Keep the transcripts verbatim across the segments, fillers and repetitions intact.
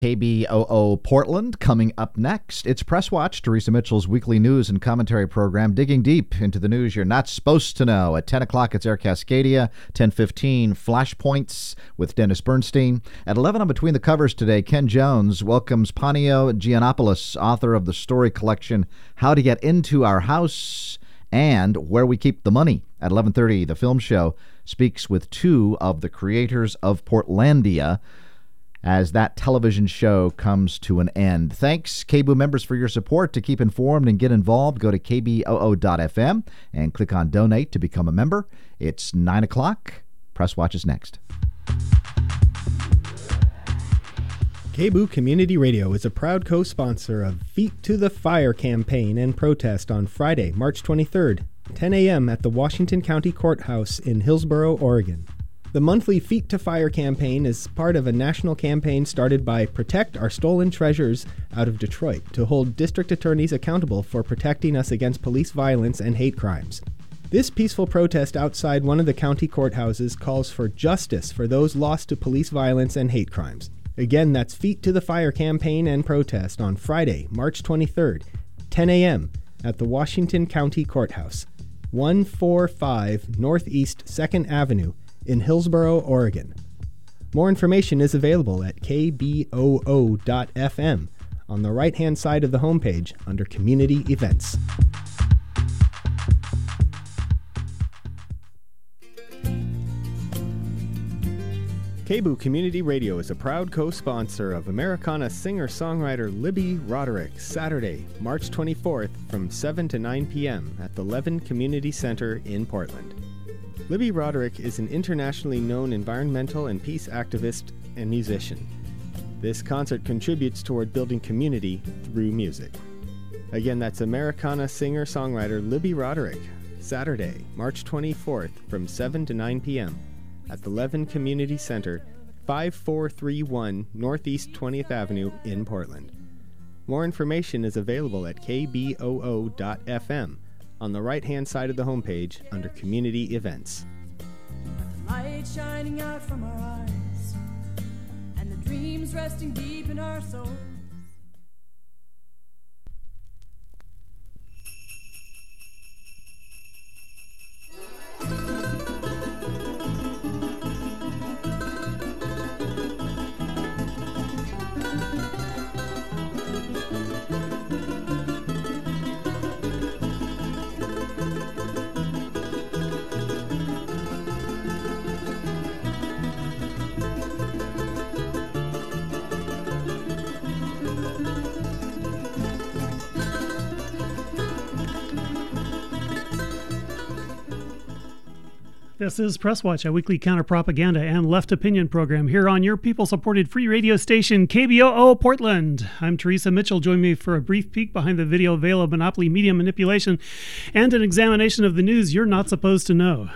K B O O Portland coming up next. It's Press Watch, Teresa Mitchell's weekly news and commentary program, digging deep into the news you're not supposed to know. At ten o'clock, it's Air Cascadia. ten fifteen, Flashpoints with Dennis Bernstein. At eleven on Between the Covers today, Ken Jones welcomes Panio Giannopoulos, author of the story collection How to Get Into Our House and Where We Keep the Money. At eleven thirty, The Film Show speaks with two of the creators of Portlandia as that television show comes to an end. Thanks, K B O O members, for your support. To keep informed and get involved, go to k b o o dot f m and click on Donate to become a member. It's nine o'clock. Press Watch is next. K B O O Community Radio is a proud co-sponsor of Feet to the Fire campaign and protest on Friday, March twenty-third, ten a.m. at the Washington County Courthouse in Hillsboro, Oregon. The monthly Feet to Fire campaign is part of a national campaign started by Protect Our Stolen Treasures out of Detroit to hold district attorneys accountable for protecting us against police violence and hate crimes. This peaceful protest outside one of the county courthouses calls for justice for those lost to police violence and hate crimes. Again, that's Feet to the Fire campaign and protest on Friday, March twenty-third, ten a.m. at the Washington County Courthouse, one forty-five Northeast second Avenue, in Hillsboro, Oregon. More information is available at k b o o dot f m on the right-hand side of the homepage under Community Events. K B O O Community Radio is a proud co-sponsor of Americana singer-songwriter Libby Roderick, Saturday, March twenty-fourth from seven to nine p.m. at the Levin Community Center in Portland. Libby Roderick is an internationally known environmental and peace activist and musician. This concert contributes toward building community through music. Again, that's Americana singer-songwriter Libby Roderick, Saturday, March twenty-fourth from seven to nine p.m. at the Levin Community Center, five four three one Northeast twentieth Avenue in Portland. More information is available at k b o o dot f m. on the right-hand side of the homepage under Community Events. Light shining out from our eyes, and the dreams resting deep in our souls. This is Press Watch, a weekly counter-propaganda and left opinion program here on your people-supported free radio station, K B O O Portland. I'm Teresa Mitchell. Join me for a brief peek behind the video veil of monopoly media manipulation and an examination of the news you're not supposed to know.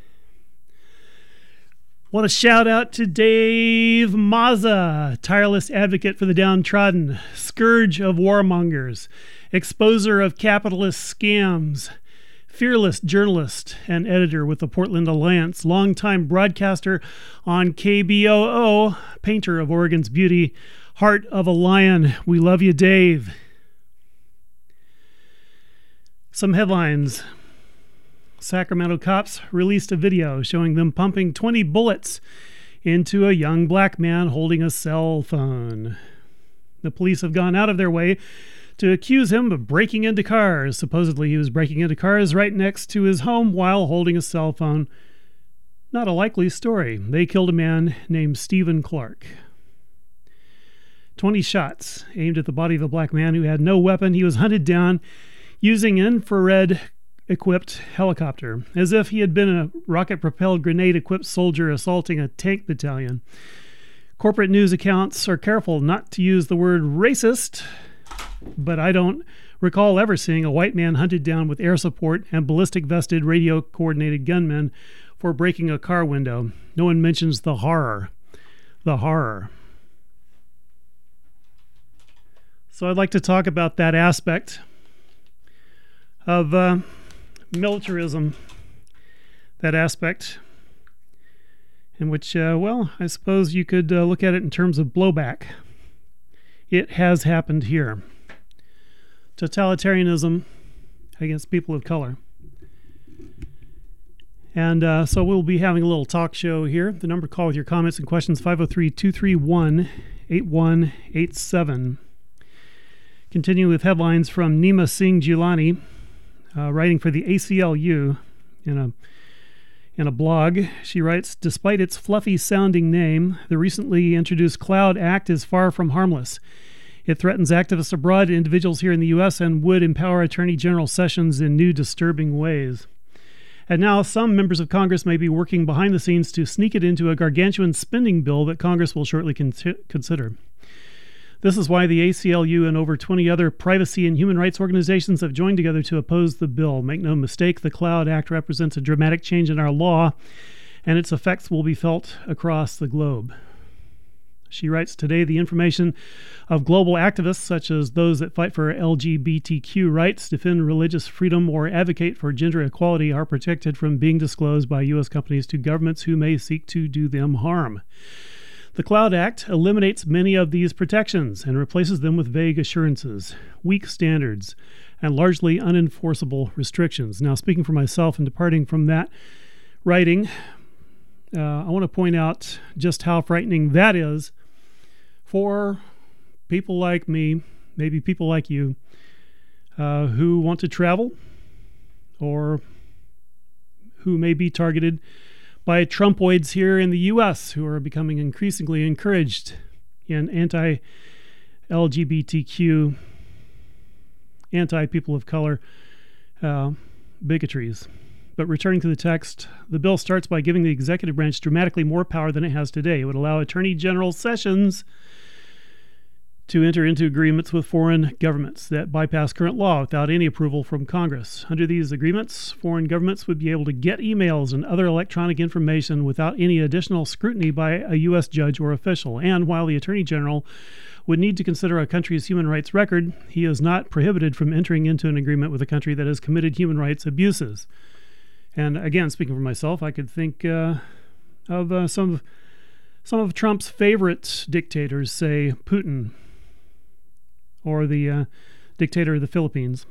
Want to shout out to Dave Mazza, tireless advocate for the downtrodden, scourge of warmongers, exposer of capitalist scams, fearless journalist and editor with the Portland Alliance, longtime broadcaster on K B O O, painter of Oregon's beauty, heart of a lion. We love you, Dave. Some headlines. Sacramento cops released a video showing them pumping twenty bullets into a young black man holding a cell phone. The police have gone out of their way to accuse him of breaking into cars. Supposedly he was breaking into cars right next to his home while holding a cell phone. Not a likely story. They killed a man named Stephen Clark. twenty shots aimed at the body of a black man who had no weapon. He was hunted down using an infrared-equipped helicopter, as if he had been a rocket-propelled, grenade-equipped soldier assaulting a tank battalion. Corporate news accounts are careful not to use the word racist, but I don't recall ever seeing a white man hunted down with air support and ballistic-vested, radio-coordinated gunmen for breaking a car window. No one mentions the horror. The horror. So I'd like to talk about that aspect of uh, militarism, that aspect in which, uh, well, I suppose you could uh, look at it in terms of blowback. it has happened here. Totalitarianism against people of color. And uh, so we'll be having a little talk show here. The number to call with your comments and questions, five oh three, two three one, eight one eight seven. Continue with headlines from Nima Singh Gilani, uh, writing for the A C L U in a in a blog. She writes, despite its fluffy-sounding name, the recently introduced Cloud Act is far from harmless. It threatens activists abroad, individuals here in the U S, and would empower Attorney General Sessions in new disturbing ways. And now some members of Congress may be working behind the scenes to sneak it into a gargantuan spending bill that Congress will shortly con- consider. This is why the A C L U and over twenty other privacy and human rights organizations have joined together to oppose the bill. Make no mistake, the Cloud Act represents a dramatic change in our law, and its effects will be felt across the globe. She writes, today the information of global activists, such as those that fight for L G B T Q rights, defend religious freedom, or advocate for gender equality, are protected from being disclosed by U S companies to governments who may seek to do them harm. The Cloud Act eliminates many of these protections and replaces them with vague assurances, weak standards, and largely unenforceable restrictions. Now, speaking for myself and departing from that writing, uh, I want to point out just how frightening that is for people like me, maybe people like you, uh, who want to travel or who may be targeted by Trumpoids here in the U S who are becoming increasingly encouraged in anti-L G B T Q, anti-people of color uh, bigotries. But returning to the text, the bill starts by giving the executive branch dramatically more power than it has today. It would allow Attorney General Sessions to enter into agreements with foreign governments that bypass current law without any approval from Congress. Under these agreements, foreign governments would be able to get emails and other electronic information without any additional scrutiny by a U S judge or official. And while the Attorney General would need to consider a country's human rights record, he is not prohibited from entering into an agreement with a country that has committed human rights abuses. And again, speaking for myself, I could think uh, of uh, some of, some of Trump's favorite dictators, say Putin, or the uh, dictator of the Philippines.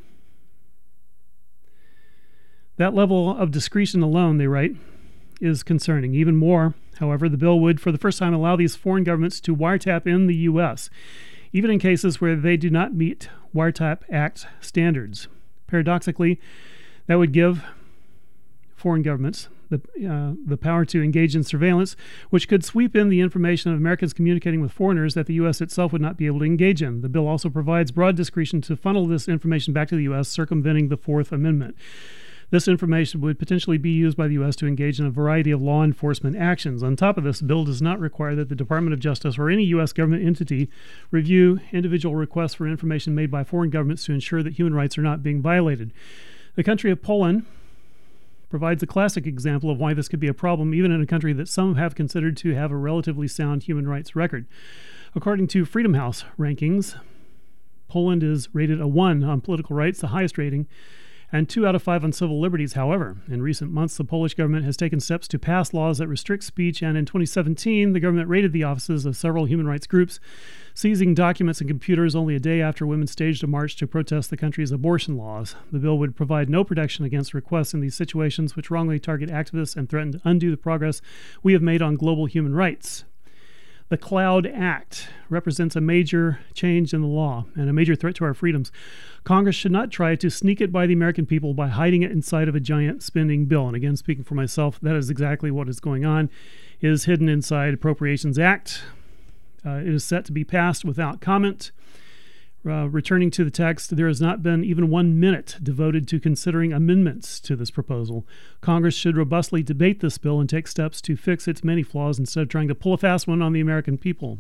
That level of discretion alone, they write, is concerning. Even more, however, the bill would, for the first time, allow these foreign governments to wiretap in the U S, even in cases where they do not meet Wiretap Act standards. Paradoxically, that would give foreign governments the uh, the power to engage in surveillance, which could sweep in the information of Americans communicating with foreigners that the U S itself would not be able to engage in. The bill also provides broad discretion to funnel this information back to the U S, circumventing the Fourth Amendment. This information would potentially be used by the U S to engage in a variety of law enforcement actions. On top of this, the bill does not require that the Department of Justice or any U S government entity review individual requests for information made by foreign governments to ensure that human rights are not being violated. The country of Poland provides a classic example of why this could be a problem, even in a country that some have considered to have a relatively sound human rights record. According to Freedom House rankings, Poland is rated a one on political rights, the highest rating, and two out of five on civil liberties. However, in recent months, the Polish government has taken steps to pass laws that restrict speech, and in twenty seventeen, the government raided the offices of several human rights groups, seizing documents and computers only a day after women staged a march to protest the country's abortion laws. The bill would provide no protection against requests in these situations, which wrongly target activists and threaten to undo the progress we have made on global human rights. The Cloud Act represents a major change in the law and a major threat to our freedoms. Congress should not try to sneak it by the American people by hiding it inside of a giant spending bill. And again, speaking for myself, that is exactly what is going on. It is hidden inside Appropriations Act. Uh, it is set to be passed without comment. Uh, returning to the text, there has not been even one minute devoted to considering amendments to this proposal. Congress should robustly debate this bill and take steps to fix its many flaws instead of trying to pull a fast one on the American people.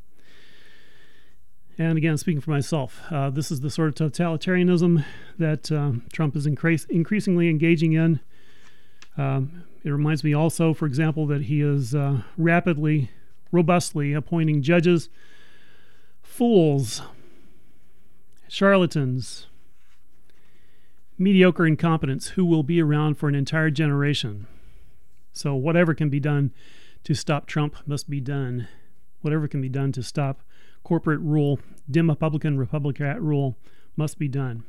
And again, speaking for myself, uh, this is the sort of totalitarianism that uh, Trump is increase, increasingly engaging in. Um, it reminds me also, for example, that he is uh, rapidly, robustly appointing judges, fools, charlatans, mediocre incompetents who will be around for an entire generation. So whatever can be done to stop Trump must be done. Whatever can be done to stop corporate rule Demrepublican Republican rule must be done.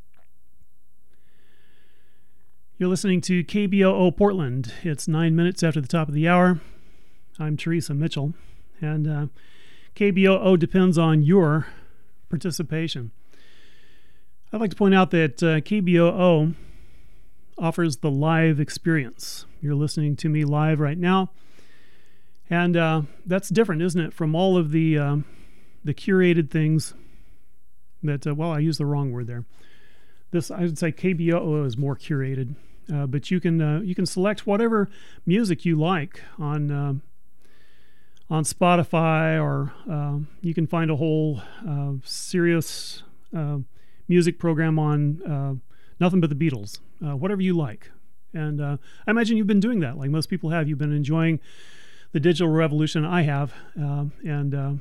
You're listening to K B O O Portland. It's nine minutes after the top of the hour. I'm Teresa Mitchell, and uh, K B O O depends on your participation. I'd like to point out that uh, K B O O offers the live experience. You're listening to me live right now, and uh, that's different, isn't it, from all of the uh, the curated things that, uh, well, I used the wrong word there. This, I would say K B O O is more curated. Uh, but you can uh, you can select whatever music you like on uh, on Spotify, or uh, you can find a whole uh, serious uh, music program on uh, nothing but the Beatles, uh, whatever you like. And uh, I imagine you've been doing that, like most people have. You've been enjoying the digital revolution. I have, uh, and uh,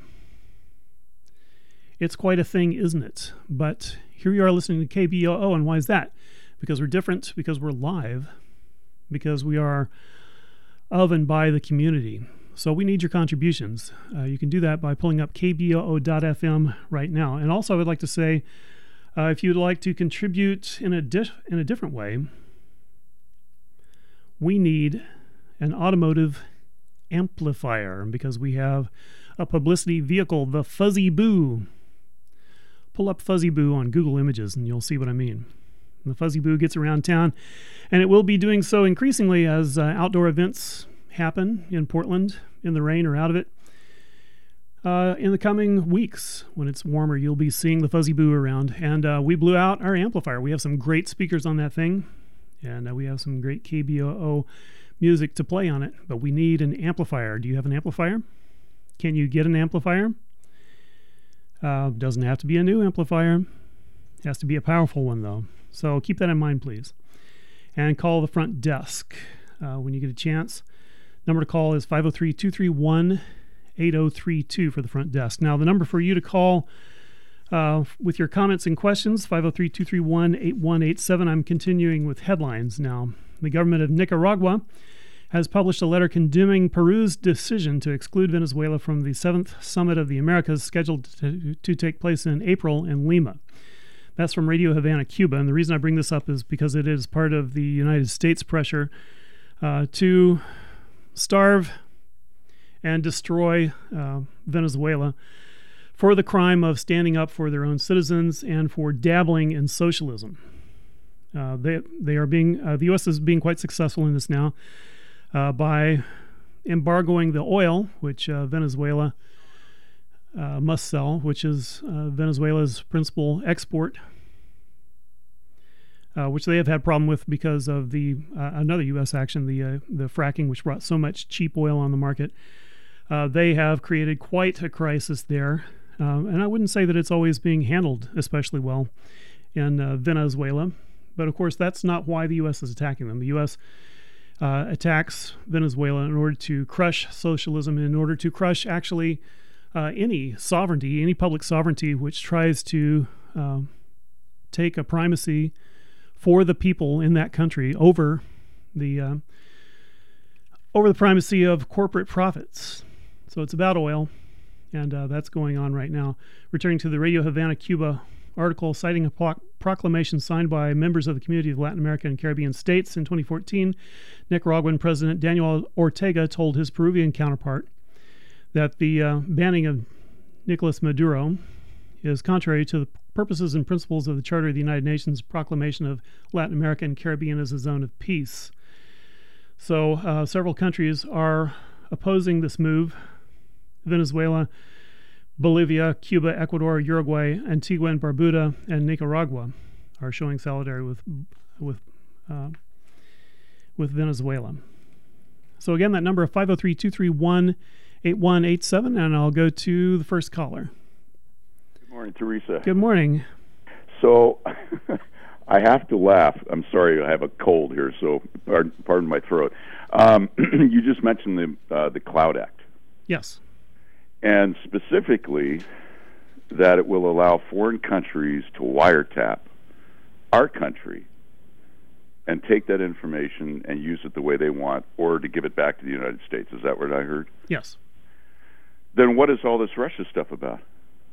it's quite a thing, isn't it? But here you are listening to K B O O, and why is that? Because we're different, because we're live, because we are of and by the community. So we need your contributions. Uh, you can do that by pulling up K B O O dot F M right now. And also I would like to say, uh, if you'd like to contribute in a, di- in a different way, we need an automotive amplifier, because we have a publicity vehicle, the Fuzzy Boo. Pull up Fuzzy Boo on Google Images and you'll see what I mean. The Fuzzy Boo gets around town, and it will be doing so increasingly as uh, outdoor events happen in Portland, in the rain or out of it. Uh, in the coming weeks, when it's warmer, you'll be seeing the Fuzzy Boo around. And uh, we blew out our amplifier. We have some great speakers on that thing, and uh, we have some great K B O O music to play on it, but we need an amplifier. Do you have an amplifier? Can you get an amplifier? Uh, doesn't have to be a new amplifier. It has to be a powerful one, though. So keep that in mind, please. And call the front desk uh, when you get a chance. Number to call is five oh three, two three one, eight oh three two for the front desk. Now, the number for you to call uh, with your comments and questions, five oh three, two three one, eight one eight seven. I'm continuing with headlines now. The government of Nicaragua has published a letter condemning Peru's decision to exclude Venezuela from the seventh Summit of the Americas, scheduled to, to take place in April in Lima. That's from Radio Havana, Cuba. And the reason I bring this up is because it is part of the United States pressure uh, to starve and destroy uh, Venezuela for the crime of standing up for their own citizens and for dabbling in socialism. Uh, they they are being uh, the U S is being quite successful in this now uh, by embargoing the oil, which uh, Venezuela Uh, must sell, which is uh, Venezuela's principal export, uh, which they have had problem with because of the uh, another U S action, the uh, the fracking, which brought so much cheap oil on the market. Uh, they have created quite a crisis there, uh, and I wouldn't say that it's always being handled especially well in uh, Venezuela. But of course, that's not why the U S is attacking them. The U S uh, attacks Venezuela in order to crush socialism, in order to crush actually Uh, any sovereignty, any public sovereignty which tries to uh, take a primacy for the people in that country over the uh, over the primacy of corporate profits. So it's about oil, and uh, that's going on right now. Returning to the Radio Havana, Cuba article, citing a pro- proclamation signed by members of the Community of Latin American and Caribbean States in twenty fourteen, Nicaraguan President Daniel Ortega told his Peruvian counterpart that the uh, banning of Nicolas Maduro is contrary to the purposes and principles of the Charter of the United Nations proclamation of Latin America and Caribbean as a zone of peace. So uh, several countries are opposing this move. Venezuela, Bolivia, Cuba, Ecuador, Uruguay, Antigua and Barbuda, and Nicaragua are showing solidarity with with uh, with Venezuela. So again, that number of five oh three, two three one, eight one eight seven, and I'll go to the first caller. Good morning, Teresa. Good morning. So I have to laugh. I'm sorry, I have a cold here, so pardon, pardon my throat. Um, you just mentioned the uh, the Cloud Act. Yes. And specifically that it will allow foreign countries to wiretap our country and take that information and use it the way they want, or to give it back to the United States. Is that what I heard? Yes. Then what is all this Russia stuff about?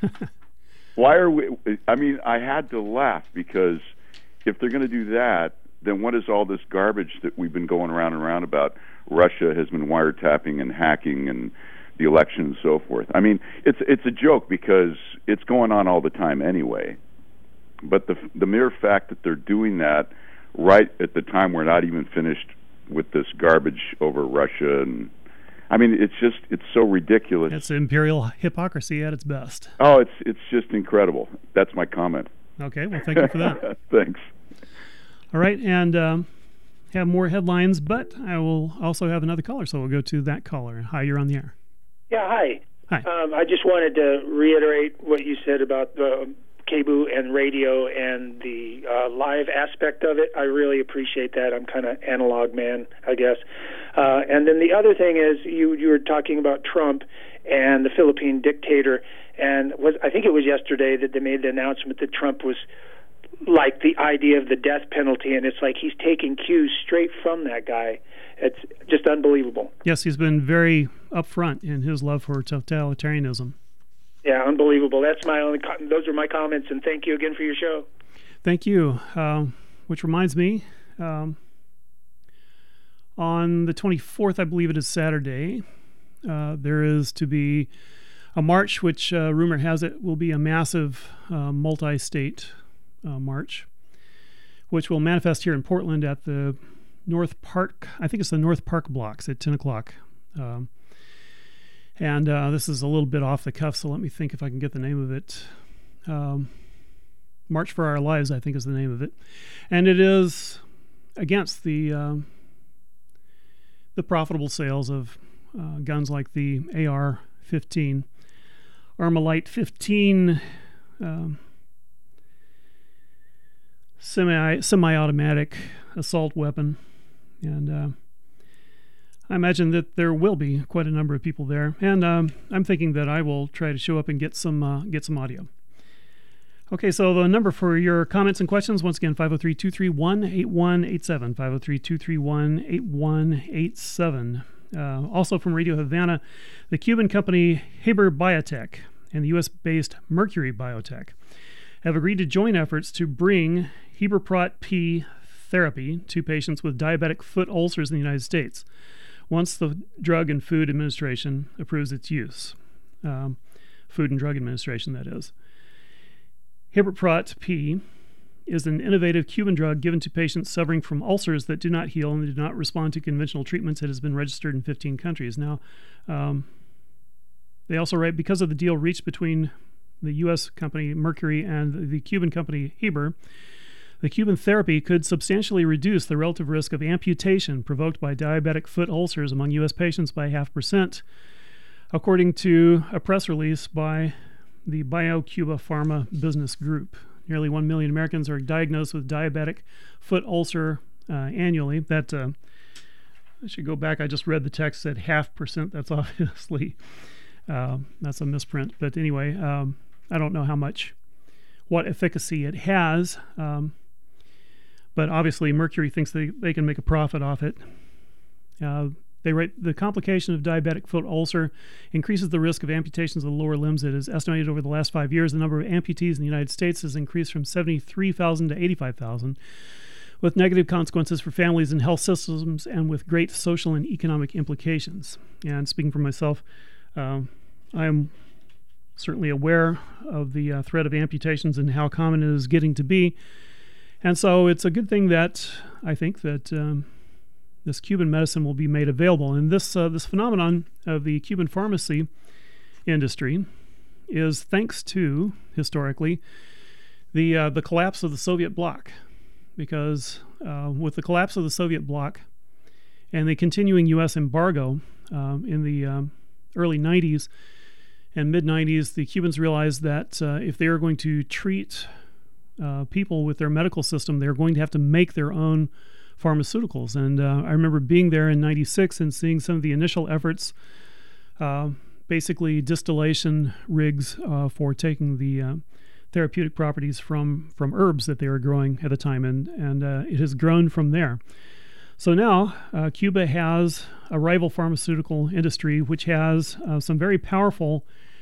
Why are we? I mean, I had to laugh because if they're going to do that, then what is all this garbage that we've been going around and around about? Russia has been wiretapping and hacking and the election and so forth. I mean, it's it's a joke because it's going on all the time anyway. But the the mere fact that they're doing that right at the time we're not even finished with this garbage over Russia, and I mean, it's just it's so ridiculous. It's imperial hypocrisy at its best. Oh, it's it's just incredible. That's my comment. Okay, well, thank you for that. Thanks. All right, and um, have more headlines, but I will also have another caller, so we'll go to that caller. Hi, you're on the air. Yeah, hi. Hi. Um, I just wanted to reiterate what you said about the K B U and radio and the uh, live aspect of it. I really appreciate that. I'm kind of analog man, I guess. Uh, and then the other thing is you you were talking about Trump and the Philippine dictator, and was I think it was yesterday that they made the announcement that Trump was like the idea of the death penalty, and it's like he's taking cues straight from that guy. It's just unbelievable. Yes, he's been very upfront in his love for totalitarianism. Yeah, unbelievable. That's my only. Co- those are my comments, and thank you again for your show. Thank you. Um, which reminds me, um, on the twenty-fourth, I believe it is Saturday, uh, there is to be a march, which uh, rumor has it will be a massive uh, multi-state uh, march, which will manifest here in Portland at the North Park. I think it's the North Park blocks at ten o'clock. Um, And uh, this is a little bit off the cuff, so let me think if I can get the name of it. Um, March for Our Lives, I think, is the name of it. And it is against the um, the profitable sales of uh, guns like the A R fifteen, Armalite fifteen, um, semi, semi-automatic assault weapon. And uh, I imagine that there will be quite a number of people there, and um, I'm thinking that I will try to show up and get some uh, get some audio. Okay, so the number for your comments and questions, once again, five oh three, two three one, eight one eight seven, five oh three, two three one, eight one eight seven. Uh, also from Radio Havana, the Cuban company Haber Biotech and the U S-based Mercury Biotech have agreed to join efforts to bring Heberprot P therapy to patients with diabetic foot ulcers in the United States, once the Drug and Food Administration approves its use. Um, Food and Drug Administration, that is. Heberprot P is an innovative Cuban drug given to patients suffering from ulcers that do not heal and do not respond to conventional treatments. It has been registered in fifteen countries. Now, um, they also write, because of the deal reached between the U S company Mercury and the Cuban company Heber, the Cuban therapy could substantially reduce the relative risk of amputation provoked by diabetic foot ulcers among U S patients by half percent, according to a press release by the BioCuba Pharma Business Group. Nearly one million Americans are diagnosed with diabetic foot ulcer uh, annually. That uh, I should go back. I just read the text said half percent. That's obviously uh, that's a misprint. But anyway, um, I don't know how much, what efficacy it has. Um, But obviously, Mercury thinks they, they can make a profit off it. Uh, they write, the complication of diabetic foot ulcer increases the risk of amputations of the lower limbs. It is estimated over the last five years, the number of amputees in the United States has increased from seventy-three thousand to eighty-five thousand, with negative consequences for families and health systems and with great social and economic implications. And speaking for myself, uh, I am certainly aware of the uh, threat of amputations and how common it is getting to be. And so it's a good thing that I think that um, this Cuban medicine will be made available. And this uh, this phenomenon of the Cuban pharmacy industry is thanks to, historically, the uh, the collapse of the Soviet bloc. Because uh, with the collapse of the Soviet bloc and the continuing U S embargo um, in the um, early nineties and mid-nineties, the Cubans realized that uh, if they were going to treat Uh, people with their medical system, they're going to have to make their own pharmaceuticals. And uh, I remember being there in ninety-six and seeing some of the initial efforts, uh, basically distillation rigs uh, for taking the uh, therapeutic properties from, from herbs that they were growing at the time. And, and uh, it has grown from there. So now uh, Cuba has a rival pharmaceutical industry which has uh, some very powerful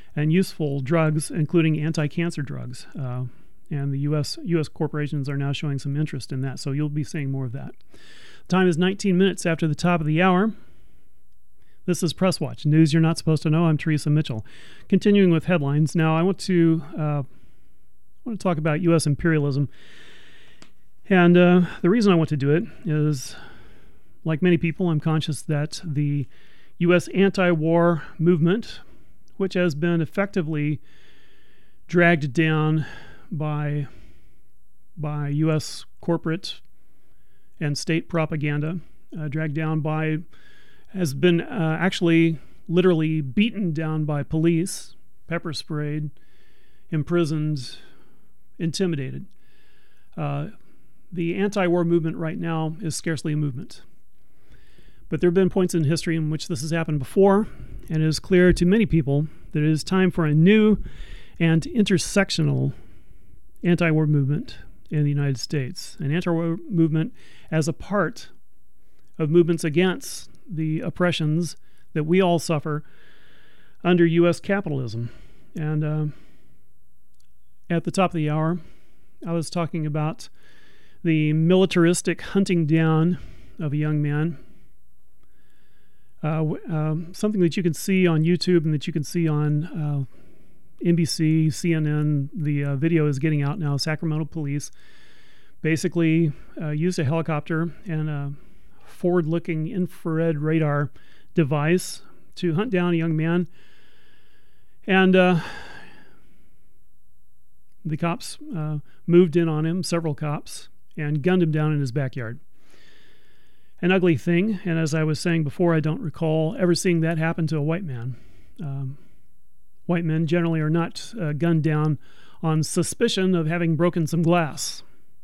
and useful drugs, including anti-cancer drugs. Uh, and the U S U S corporations are now showing some interest in that. So you'll be seeing more of that. Time is nineteen minutes after the top of the hour. This is Press Watch, news you're not supposed to know. I'm Teresa Mitchell. Continuing with headlines. Now, I want to uh, I want to talk about U S imperialism. And uh, the reason I want to do it is, like many people, I'm conscious that the U S anti-war movement, which has been effectively dragged down by, by U S corporate and state propaganda, uh, dragged down by, has been uh, actually literally beaten down by police, pepper sprayed, imprisoned, intimidated. Uh, the anti-war movement right now is scarcely a movement. But there have been points in history in which this has happened before, and it is clear to many people that it is time for a new and intersectional anti-war movement in the United States. An anti-war movement as a part of movements against the oppressions that we all suffer under U S capitalism. And uh, at the top of the hour, I was talking about the militaristic hunting down of a young man. Uh, uh, something that you can see on YouTube and that you can see on uh, N B C, C N N. The uh, video is getting out now. Sacramento police basically uh, used a helicopter and a forward-looking infrared radar device to hunt down a young man. And uh, the cops uh, moved in on him, several cops, and gunned him down in his backyard. An ugly thing, and as I was saying before, I don't recall ever seeing that happen to a white man. Um, white men generally are not uh, gunned down on suspicion of having broken some glass.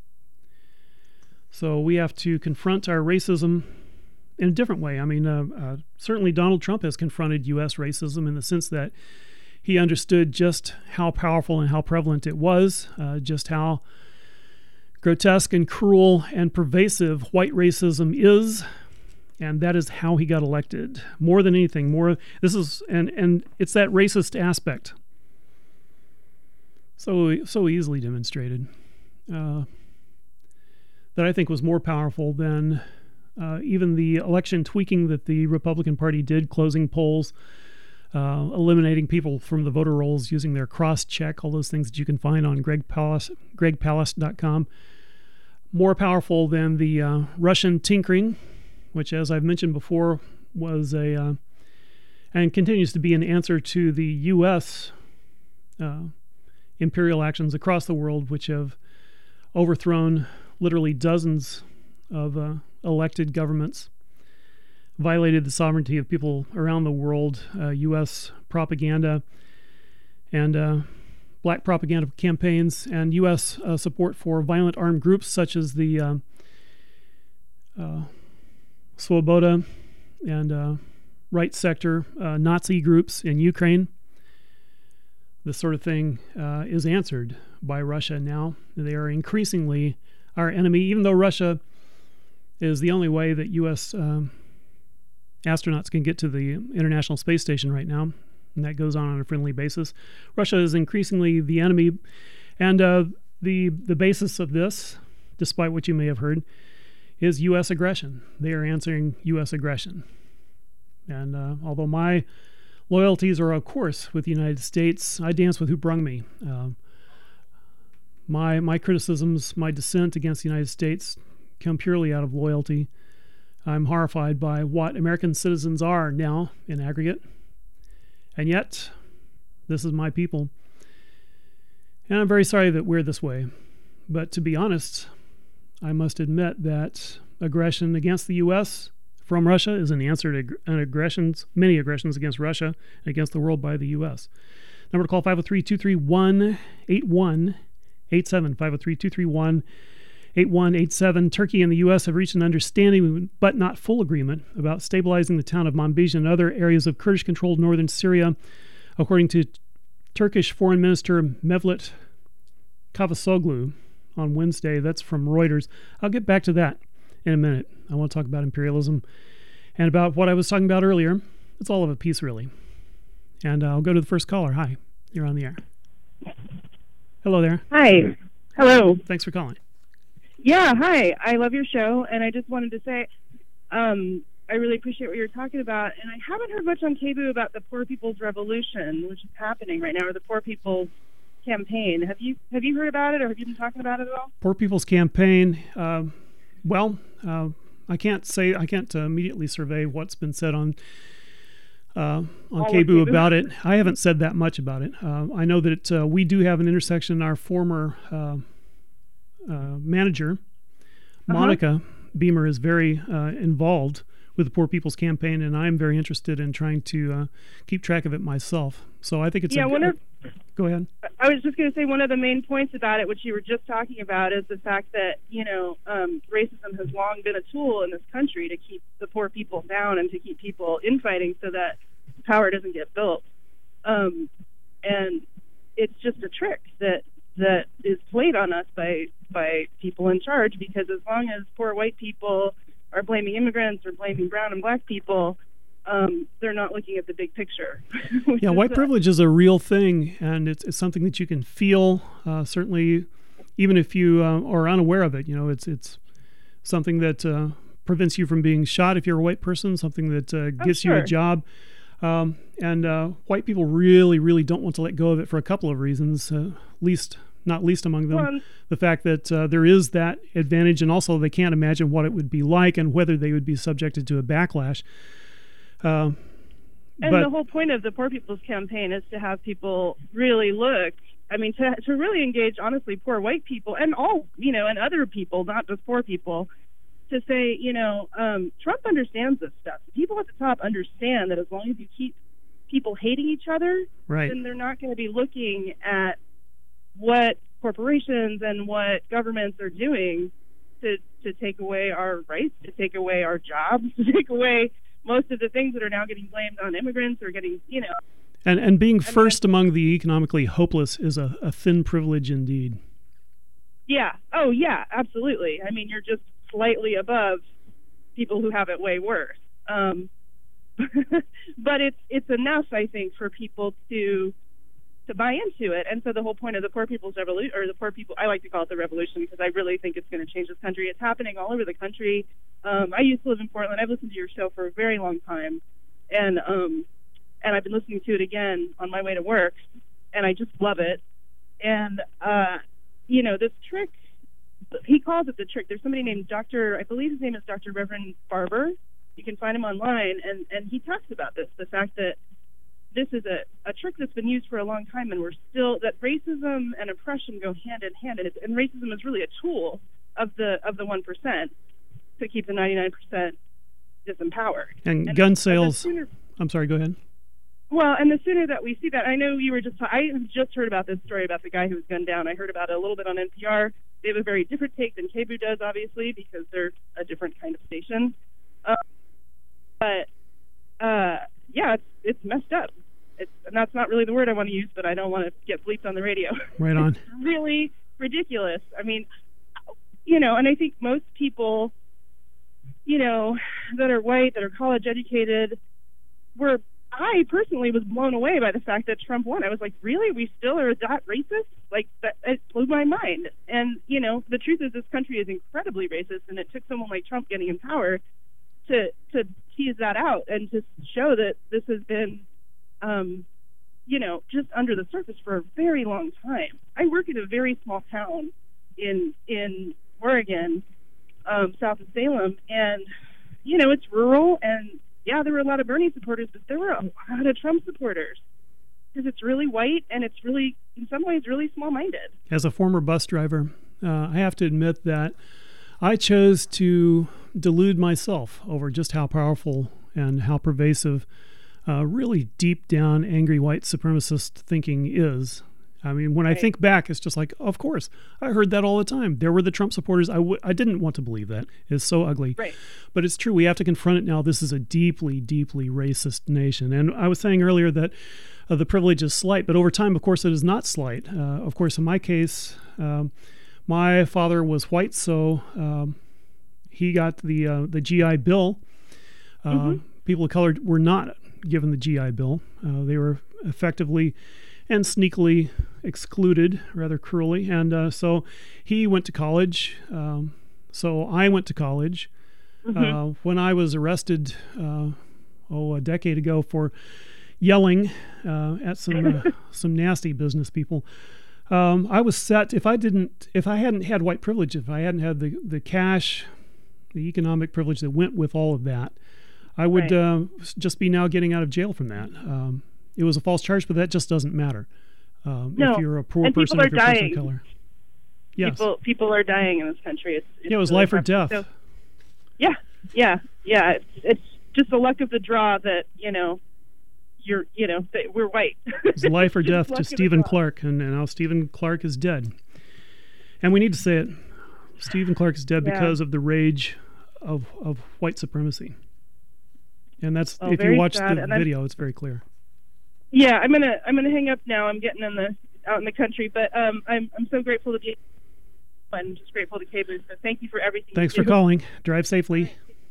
So we have to confront our racism in a different way. I mean, uh, uh, certainly Donald Trump has confronted U S racism in the sense that he understood just how powerful and how prevalent it was, uh, just how grotesque and cruel and pervasive white racism is, and that is how he got elected. More than anything, more this is and and it's that racist aspect so so easily demonstrated uh, that I think was more powerful than uh, even the election tweaking that the Republican Party did, closing polls, uh, eliminating people from the voter rolls using their cross-check, all those things that you can find on Greg Palast, greg palast dot com. More powerful than the uh, Russian tinkering, which, as I've mentioned before, was a uh, and continues to be an answer to the U S uh, imperial actions across the world, which have overthrown literally dozens of uh, elected governments, violated the sovereignty of people around the world, uh, U S propaganda, and uh, black propaganda campaigns, and U S uh, support for violent armed groups such as the uh, uh, Swoboda and uh, right sector uh, Nazi groups in Ukraine. This sort of thing uh, is answered by Russia now. They are increasingly our enemy, even though Russia is the only way that U S um, astronauts can get to the International Space Station right now, and that goes on on a friendly basis. Russia is increasingly the enemy, and uh, the the basis of this, despite what you may have heard, is U S aggression. They are answering U S aggression. And uh, although my loyalties are, of course, with the United States, I dance with who brung me. Uh, my my criticisms, my dissent against the United States come purely out of loyalty. I'm horrified by what American citizens are now in aggregate. And yet, this is my people. And I'm very sorry that we're this way. But to be honest, I must admit that aggression against the U S from Russia is an answer to an aggressions, many aggressions against Russia and against the world by the U S. Number to call, five oh three, two three one, eight one eight seven, five oh three, two three one, eight one eight seven. Turkey and the U S have reached an understanding, but not full agreement, about stabilizing the town of Manbij and other areas of Kurdish-controlled northern Syria, according to Turkish Foreign Minister Mevlut Cavusoglu on Wednesday. That's from Reuters. I'll get back to that in a minute. I want to talk about imperialism and about what I was talking about earlier. It's all of a piece, really. And uh, I'll go to the first caller. Hi, you're on the air. Hello there. Hi. Hello. Thanks for calling. Yeah, hi. I love your show, and I just wanted to say um, I really appreciate what you're talking about, and I haven't heard much on K B O O about the Poor People's Revolution, which is happening right now, or the Poor People's Campaign. Have you have you heard about it, or have you been talking about it at all? Poor People's Campaign. Uh, well, uh, I can't say I can't uh, immediately survey what's been said on uh, on K B O O about it. I haven't said that much about it. Uh, I know that it, uh, we do have an intersection. Our former uh, uh, manager, uh-huh. Monica Beamer, is very uh, involved with the Poor People's Campaign, and I'm very interested in trying to uh, keep track of it myself. So I think it's yeah. a, One of, go ahead. I was just going to say one of the main points about it, which you were just talking about, is the fact that you know um, racism has long been a tool in this country to keep the poor people down and to keep people infighting, so that power doesn't get built. Um, and it's just a trick that that is played on us by by people in charge, because as long as poor white people are blaming immigrants or blaming brown and black people, um, they're not looking at the big picture. Yeah, white a, privilege is a real thing, and it's, it's something that you can feel, uh, certainly, even if you uh, are unaware of it. You know, it's it's something that uh, prevents you from being shot if you're a white person, something that uh, gets oh, sure. you a job. Um, and uh, white people really, really don't want to let go of it for a couple of reasons, uh, least not least among them, well, the fact that uh, there is that advantage, and also they can't imagine what it would be like and whether they would be subjected to a backlash. Uh, and but, the whole point of the Poor People's Campaign is to have people really look, I mean, to, to really engage, honestly, poor white people and all, you know, and other people, not just poor people, to say, you know, um, Trump understands this stuff. People at the top understand that as long as you keep people hating each other, right. then they're not going to be looking at what corporations and what governments are doing to to take away our rights, to take away our jobs, to take away most of the things that are now getting blamed on immigrants or getting, you know. And and being I first mean, among the economically hopeless is a, a thin privilege indeed. Yeah. Oh, yeah, absolutely. I mean, you're just slightly above people who have it way worse. Um, but it's it's enough, I think, for people to to buy into it. And so the whole point of the Poor People's Revolution, or the Poor People, I like to call it the revolution, because I really think it's going to change this country. It's happening all over the country. Um, I used to live in Portland. I've listened to your show for a very long time, and um, and I've been listening to it again on my way to work, and I just love it. And uh, you know, this trick, he calls it the trick. There's somebody named Doctor, I believe his name is Doctor Reverend Barber. You can find him online, and, and he talks about this, the fact that this is a, a trick that's been used for a long time, and we're still, that racism and oppression go hand in hand, and, it's, and racism is really a tool of the of the one percent to keep the ninety-nine percent disempowered. And, and gun sales, sooner, I'm sorry, go ahead. Well, and the sooner that we see that, I know you were just, I just heard about this story about the guy who was gunned down. I heard about it a little bit on N P R. They have a very different take than K B O O does, obviously, because they're a different kind of station. Um, but, uh, yeah, it's, it's messed up. It's, and that's not really the word I want to use, but I don't want to get bleeped on the radio. Right on. It's really ridiculous. I mean, you know, and I think most people, you know, that are white, that are college educated, were, I personally was blown away by the fact that Trump won. I was like, really? We still are that racist? Like, that, it blew my mind. And, you know, the truth is this country is incredibly racist, and it took someone like Trump getting in power to to tease that out and to show that this has been, um, you know, just under the surface for a very long time. I work in a very small town in in Oregon, um, south of Salem, and, you know, it's rural, and, yeah, there were a lot of Bernie supporters, but there were a lot of Trump supporters, because it's really white, and it's really, in some ways, really small-minded. As a former bus driver, uh, I have to admit that I chose to delude myself over just how powerful and how pervasive uh, really deep down angry white supremacist thinking is. I mean, when right. I think back, it's just like, of course, I heard that all the time. There were the Trump supporters. I, w- I didn't want to believe that. It's so ugly. Right. But it's true. We have to confront it now. This is a deeply, deeply racist nation. And I was saying earlier that uh, the privilege is slight, but over time, of course, it is not slight. Uh, of course, in my case, um, my father was white, so um, he got the uh, the G I Bill. Uh, mm-hmm. People of color were not given the G I Bill. Uh, they were effectively and sneakily excluded, rather cruelly. And uh, so he went to college. Um, so I went to college. Mm-hmm. Uh, when I was arrested, uh, oh, a decade ago for yelling uh, at some uh, some nasty business people, um, I was set. If I didn't, if I hadn't had white privilege, if I hadn't had the the cash, the economic privilege that went with all of that, I would right. uh, just be now getting out of jail from that. Um, it was a false charge, but that just doesn't matter. Um, no. If you're a poor and person, people if you're are a person dying. of color. Yes. People, people are dying in this country. It's, it's yeah, it was really life or death. So, yeah, yeah, yeah. It's, it's just the luck of the draw that, you know, you're, you know, that we're white. It's life or death to Stephen Clark, and, and now Stephen Clark is dead. And we need to say it. Stephen Clark is dead yeah. because of the rage of of white supremacy. And that's oh, if you watch sad. the and video, I'm, it's very clear. Yeah, I'm gonna I'm gonna hang up now. I'm getting in the out in the country, but um, I'm I'm so grateful to be. I'm just grateful to K B O O. So thank you for everything. Thanks you for do. calling. Drive safely.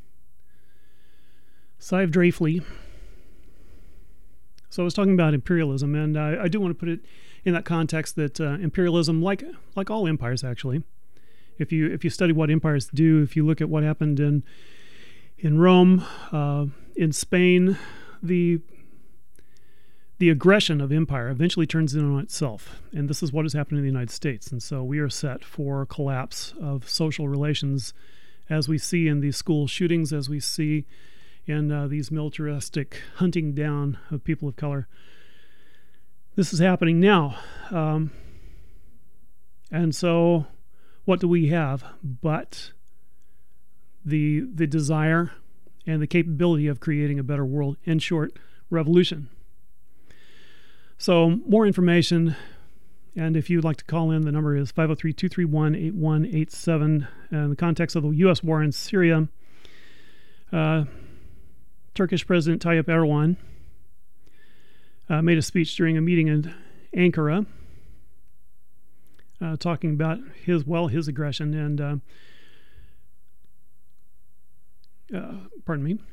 Sive Drafley. So I was talking about imperialism, and I, I do want to put it in that context that uh, imperialism, like like all empires, actually, if you if you study what empires do, if you look at what happened in in Rome, uh, in Spain, the the aggression of empire eventually turns in on itself, and this is what has happened in the United States. And so we are set for collapse of social relations, as we see in these school shootings, as we see in uh, these militaristic hunting down of people of color. This is happening now. Um, and so what do we have but the the desire and the capability of creating a better world? In short, revolution. So more information, and if you'd like to call in, the number is five oh three, two three one, eight one eight seven. In the context of the U S war in Syria, uh, Turkish President Tayyip Erdogan uh, made a speech during a meeting in Ankara, uh, talking about his well his aggression and uh, uh, pardon me.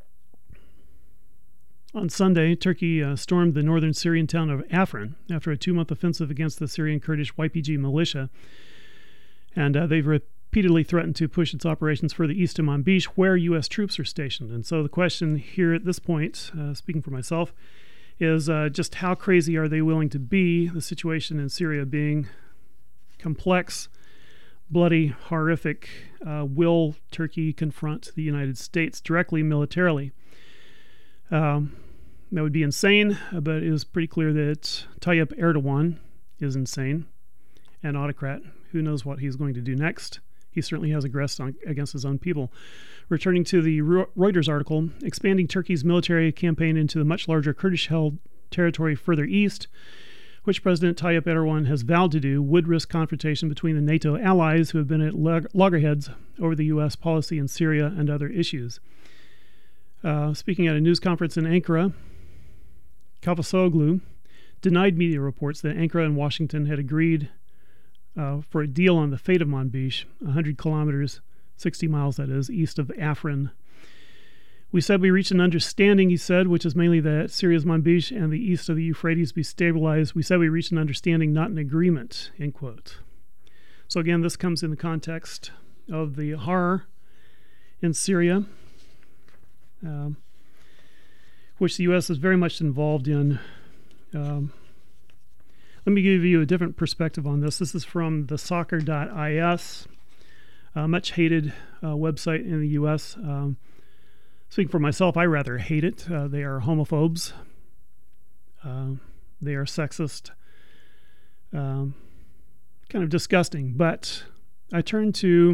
On Sunday, Turkey uh, stormed the northern Syrian town of Afrin after a two-month offensive against the Syrian Kurdish Y P G militia, and uh, they've repeatedly threatened to push its operations further east to Manbij, where U S troops are stationed. And so the question here at this point, uh, speaking for myself, is uh, just how crazy are they willing to be, the situation in Syria being complex, bloody, horrific. Uh, will Turkey confront the United States directly militarily? Um, that would be insane, but it is pretty clear that Tayyip Erdogan is insane, an autocrat. Who knows what he's going to do next? He certainly has aggressed on, against his own people. Returning to the Reuters article, expanding Turkey's military campaign into the much larger Kurdish-held territory further east, which President Tayyip Erdogan has vowed to do, would risk confrontation between the NATO allies who have been at log- loggerheads over the U S policy in Syria and other issues. Uh, speaking at a news conference in Ankara, Cavusoglu denied media reports that Ankara and Washington had agreed uh, for a deal on the fate of Manbij, one hundred kilometers, sixty miles that is, east of Afrin. We said we reached an understanding, he said, which is mainly that Syria's Manbij and the east of the Euphrates be stabilized. We said we reached an understanding, not an agreement, end quote. So again, this comes in the context of the horror in Syria, Um, which the U S is very much involved in. Um, let me give you a different perspective on this. This is from the soccer dot I S, a much hated uh, website in the U S. Um, speaking for myself, I rather hate it. Uh, they are homophobes. Uh, they are sexist. Um, kind of disgusting. But I turn to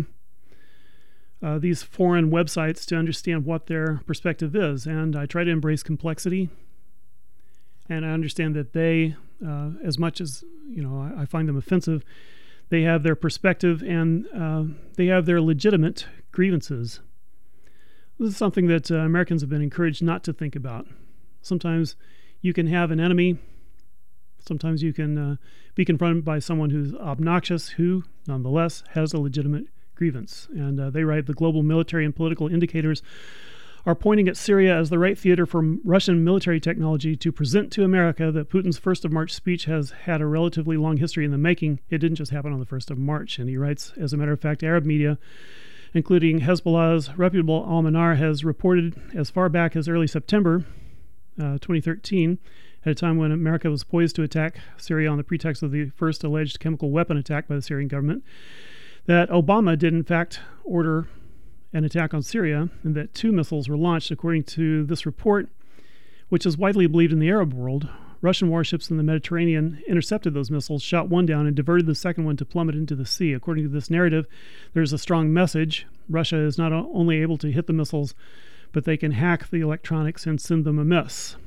Uh, these foreign websites to understand what their perspective is, and I try to embrace complexity, and I understand that they, uh, as much as you know I, I find them offensive, they have their perspective and uh, they have their legitimate grievances. This is something that uh, Americans have been encouraged not to think about. Sometimes you can have an enemy, sometimes you can uh, be confronted by someone who's obnoxious, who nonetheless has a legitimate grievance. And uh, they write, the global military and political indicators are pointing at Syria as the right theater for Russian military technology to present to America that Putin's first of March speech has had a relatively long history in the making. It didn't just happen on the first of March. And he writes, as a matter of fact, Arab media, including Hezbollah's reputable Al-Manar, has reported as far back as early September uh, twenty thirteen, at a time when America was poised to attack Syria on the pretext of the first alleged chemical weapon attack by the Syrian government, that Obama did in fact order an attack on Syria, and that two missiles were launched. According to this report, which is widely believed in the Arab world, Russian warships in the Mediterranean intercepted those missiles, shot one down, and diverted the second one to plummet into the sea. According to this narrative, there's a strong message. Russia is not only able to hit the missiles, but they can hack the electronics and send them amiss.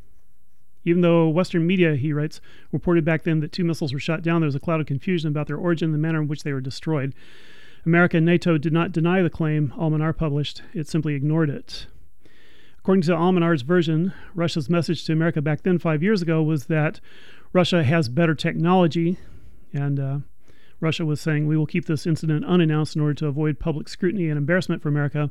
Even though Western media, he writes, reported back then that two missiles were shot down, there was a cloud of confusion about their origin and the manner in which they were destroyed. America and NATO did not deny the claim Al-Manar published. It simply ignored it. According to Al-Manar's version, Russia's message to America back then, five years ago, was that Russia has better technology, and uh, Russia was saying, we will keep this incident unannounced in order to avoid public scrutiny and embarrassment for America,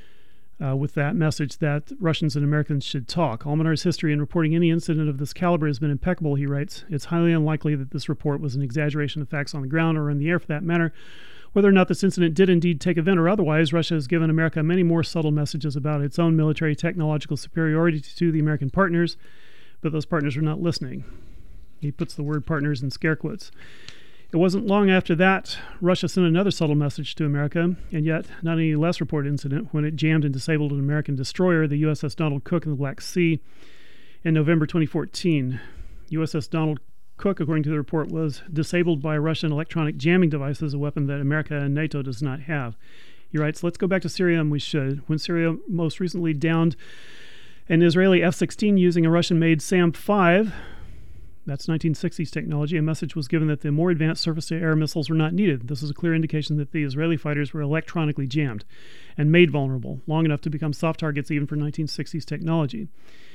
uh, with that message that Russians and Americans should talk. Al-Manar's history in reporting any incident of this caliber has been impeccable, he writes. It's highly unlikely that this report was an exaggeration of facts on the ground or in the air for that matter. Whether or not this incident did indeed take event or otherwise, Russia has given America many more subtle messages about its own military technological superiority to the American partners, but those partners are not listening. He puts the word partners in scare quotes. It wasn't long after that, Russia sent another subtle message to America, and yet not any less reported incident, when it jammed and disabled an American destroyer, the U S S Donald Cook, in the Black Sea in November twenty fourteen. U S S Donald Cook, according to the report, was disabled by Russian electronic jamming devices, a weapon that America and NATO does not have. He writes, let's go back to Syria, and we should. When Syria most recently downed an Israeli F sixteen using a Russian-made SAM five, that's nineteen sixties technology, a message was given that the more advanced surface-to-air missiles were not needed. This is a clear indication that the Israeli fighters were electronically jammed and made vulnerable, long enough to become soft targets even for nineteen sixties technology.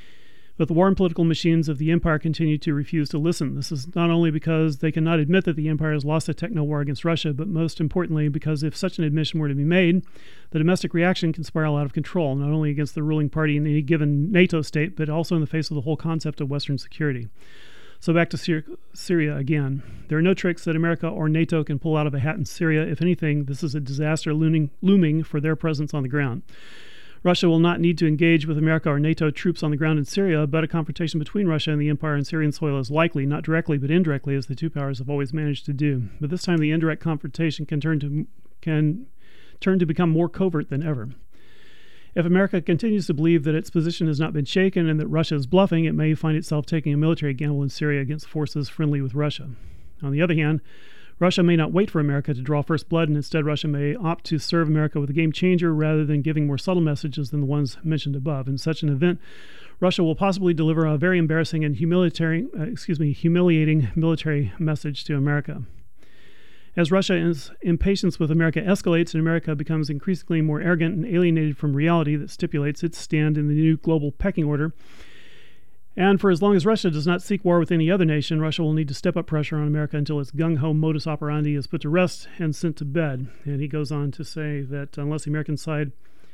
But the war and political machines of the empire continue to refuse to listen. This is not only because they cannot admit that the empire has lost a techno war against Russia, but most importantly because if such an admission were to be made, the domestic reaction can spiral out of control, not only against the ruling party in any given NATO state, but also in the face of the whole concept of Western security. So back to Syria, Syria again. There are no tricks that America or NATO can pull out of a hat in Syria. If anything, this is a disaster looming, looming for their presence on the ground. Russia will not need to engage with America or NATO troops on the ground in Syria, but a confrontation between Russia and the empire on Syrian soil is likely, not directly but indirectly, as the two powers have always managed to do. But this time the indirect confrontation can turn to can turn to become more covert than ever. If America continues to believe that its position has not been shaken and that Russia is bluffing, it may find itself taking a military gamble in Syria against forces friendly with Russia. On the other hand, Russia may not wait for America to draw first blood, and instead Russia may opt to serve America with a game changer rather than giving more subtle messages than the ones mentioned above. In such an event, Russia will possibly deliver a very embarrassing and humiliating, uh, excuse me, humiliating military message to America. As Russia's impatience with America escalates and America becomes increasingly more arrogant and alienated from reality that stipulates its stand in the new global pecking order, and for as long as Russia does not seek war with any other nation, Russia will need to step up pressure on America until its gung-ho modus operandi is put to rest and sent to bed. And he goes on to say that unless the American side,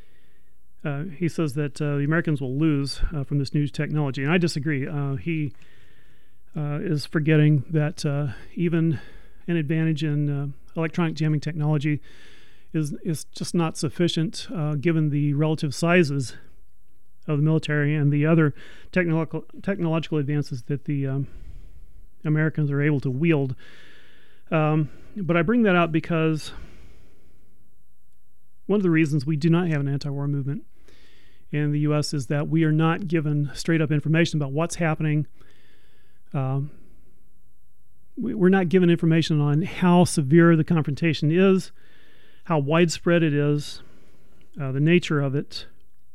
uh, he says that uh, the Americans will lose uh, from this new technology. And I disagree. Uh, he uh, is forgetting that uh, even an advantage in uh, electronic jamming technology is, is just not sufficient uh, given the relative sizes of the military and the other technological technological advances that the um, Americans are able to wield. Um, but I bring that up because one of the reasons we do not have an anti-war movement in the U S is that we are not given straight-up information about what's happening. Um, we, we're not given information on how severe the confrontation is, how widespread it is, uh, the nature of it,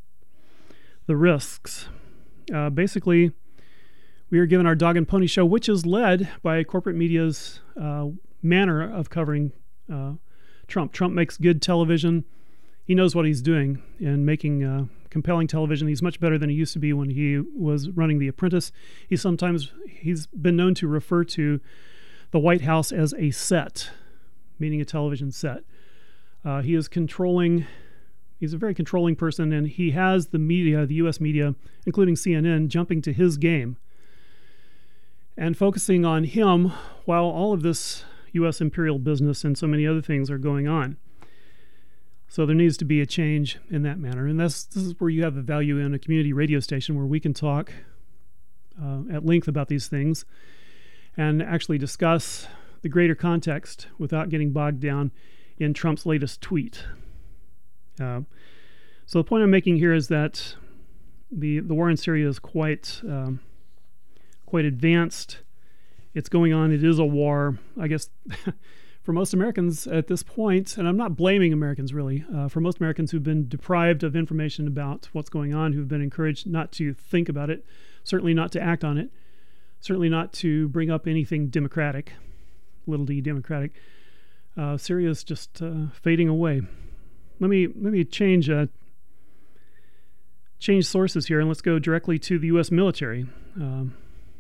the risks. Uh, basically, we are given our dog and pony show, which is led by corporate media's uh, manner of covering uh, Trump. Trump makes good television. He knows what he's doing in making uh, compelling television. He's much better than he used to be when he was running The Apprentice. He sometimes, he's been known to refer to the White House as a set, meaning a television set. Uh, he is controlling he's a very controlling person, and he has the media, the U S media, including C N N, jumping to his game and focusing on him while all of this U S imperial business and so many other things are going on. So there needs to be a change in that manner. And that's, this is where you have the value in a community radio station where we can talk uh, at length about these things and actually discuss the greater context without getting bogged down in Trump's latest tweet. Uh, so the point I'm making here is that the, the war in Syria is quite, um, quite advanced. It's going on. It is a war. I guess for most Americans at this point, and I'm not blaming Americans really, uh, for most Americans who've been deprived of information about what's going on, who've been encouraged not to think about it, certainly not to act on it, certainly not to bring up anything democratic, little d democratic, uh, Syria is just uh, fading away. Let me let me change uh, change sources here, and let's go directly to the U S military. Um,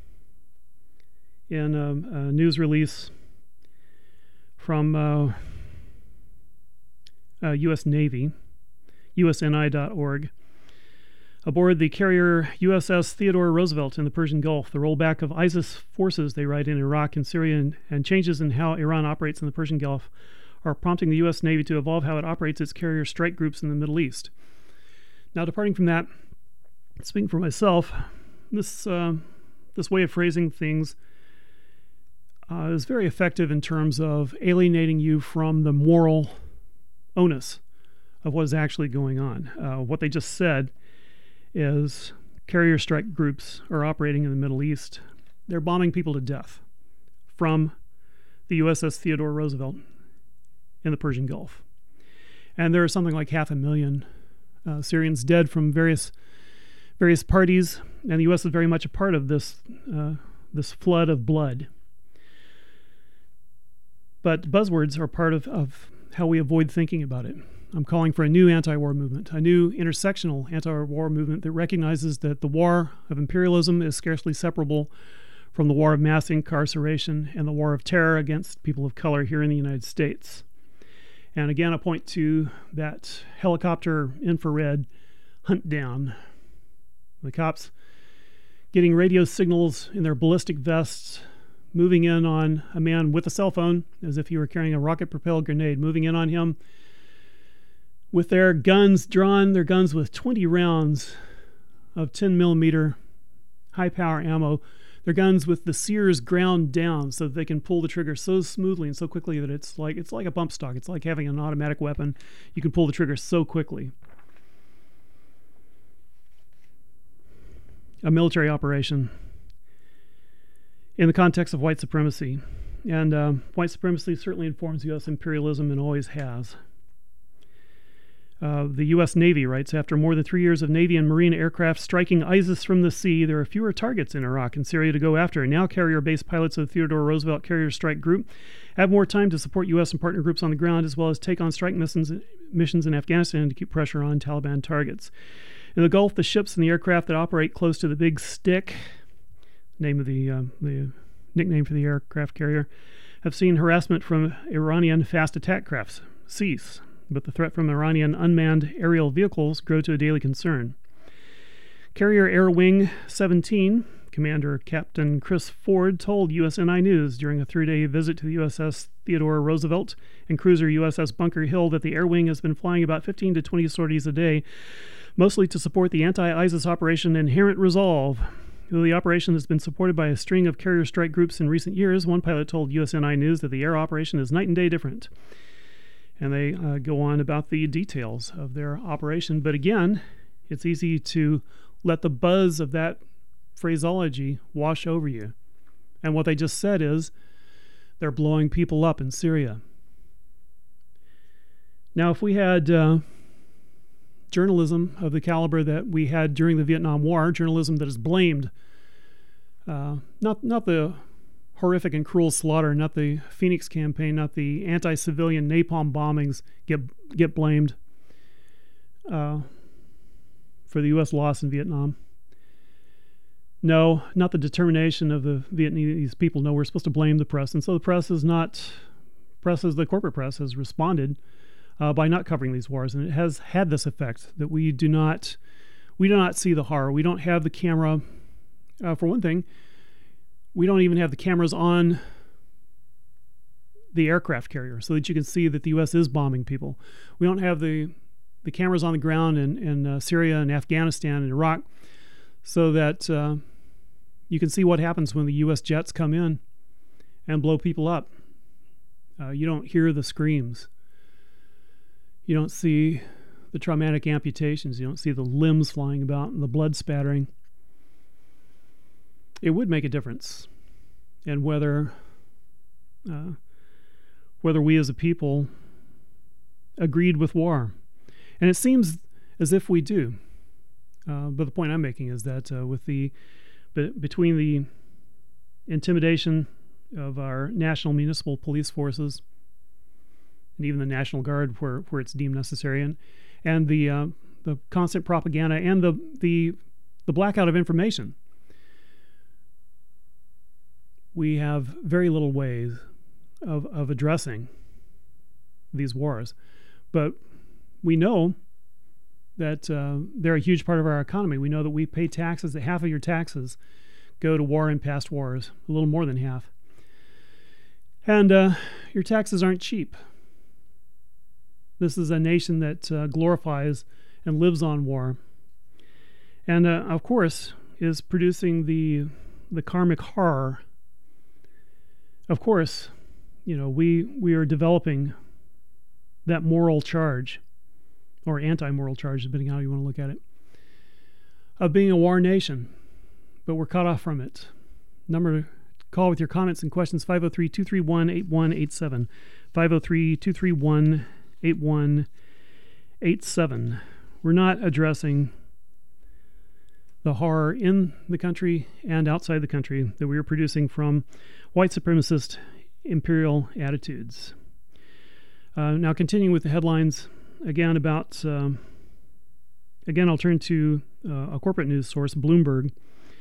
in a, a news release from uh, uh, U S Navy, U S N I dot org. Aboard the carrier U S S Theodore Roosevelt in the Persian Gulf, the rollback of ISIS forces, they write, in Iraq and Syria and, and changes in how Iran operates in the Persian Gulf are prompting the U S Navy to evolve how it operates its carrier strike groups in the Middle East. Now, departing from that, speaking for myself, this, uh, this way of phrasing things Uh, is very effective in terms of alienating you from the moral onus of what is actually going on. Uh, what they just said is carrier strike groups are operating in the Middle East. They're bombing people to death from the U S S Theodore Roosevelt in the Persian Gulf. And there are something like half a million uh, Syrians dead from various various parties, and the U S is very much a part of this uh, this flood of blood. But buzzwords are part of, of how we avoid thinking about it. I'm calling for a new anti-war movement, a new intersectional anti-war movement that recognizes that the war of imperialism is scarcely separable from the war of mass incarceration and the war of terror against people of color here in the United States. And again, I point to that helicopter infrared hunt down. The cops getting radio signals in their ballistic vests, moving in on a man with a cell phone as if he were carrying a rocket-propelled grenade, moving in on him with their guns drawn, their guns with twenty rounds of ten millimeter high-power ammo, their guns with the sears ground down so that they can pull the trigger so smoothly and so quickly that it's like it's like a bump stock. It's like having an automatic weapon. You can pull the trigger so quickly. A military operation in the context of white supremacy. And um, white supremacy certainly informs U S imperialism and always has. Uh, the U S Navy writes, after more than three years of Navy and Marine aircraft striking ISIS from the sea, there are fewer targets in Iraq and Syria to go after. Now carrier-based pilots of the Theodore Roosevelt Carrier Strike Group have more time to support U S and partner groups on the ground, as well as take on strike missions, missions in Afghanistan to keep pressure on Taliban targets. In the Gulf, the ships and the aircraft that operate close to the Big Stick, name of the, uh, the nickname for the aircraft carrier, have seen harassment from Iranian fast attack crafts cease, but the threat from Iranian unmanned aerial vehicles grow to a daily concern. Carrier Air Wing seventeen, Commander Captain Chris Ford, told U S N I News during a three-day visit to the U S S Theodore Roosevelt and cruiser U S S Bunker Hill that the Air Wing has been flying about fifteen to twenty sorties a day, mostly to support the anti-ISIS Operation Inherent Resolve. Though the operation has been supported by a string of carrier strike groups in recent years, one pilot told U S N I News that the air operation is night and day different. And they uh, go on about the details of their operation. But again, it's easy to let the buzz of that phraseology wash over you. And what they just said is they're blowing people up in Syria. Now, if we had uh, journalism of the caliber that we had during the Vietnam War, journalism that is blamed, uh, not not the horrific and cruel slaughter, not the Phoenix campaign, not the anti-civilian napalm bombings get get blamed uh, for the U S loss in Vietnam. No, not the determination of the Vietnamese people. No, we're supposed to blame the press. And so the press is not, press as the corporate press has responded uh, by not covering these wars, and it has had this effect that we do not we do not see the horror. We don't have the camera. Uh, for one thing, we don't even have the cameras on the aircraft carrier so that you can see that the U S is bombing people. We don't have the the cameras on the ground in, in uh, Syria and Afghanistan and Iraq so that uh, you can see what happens when the U S jets come in and blow people up. Uh, you don't hear the screams. You don't see the traumatic amputations. You don't see the limbs flying about and the blood spattering. It would make a difference in whether uh, whether we as a people agreed with war. And it seems as if we do. Uh, but the point I'm making is that uh, with the be- between the intimidation of our national municipal police forces and even the National Guard where, where it's deemed necessary, and and the uh, the constant propaganda and the, the the blackout of information, we have very little ways of, of addressing these wars. But we know that uh, they're a huge part of our economy. We know that we pay taxes, that half of your taxes go to war and past wars, a little more than half. And uh, your taxes aren't cheap. This is a nation that uh, glorifies and lives on war. And uh, of course, is producing the the karmic horror. Of course, you know, we we are developing that moral charge, or anti-moral charge, depending on how you want to look at it, of being a war nation, but we're cut off from it. Number to call with your comments and questions, five oh three, two three one, eight one eight seven, five oh three, two three one, eight one eight seven. We're not addressing the horror in the country and outside the country that we are producing from white supremacist imperial attitudes. Uh, now, continuing with the headlines, again about, um, again, I'll turn to uh, a corporate news source, Bloomberg.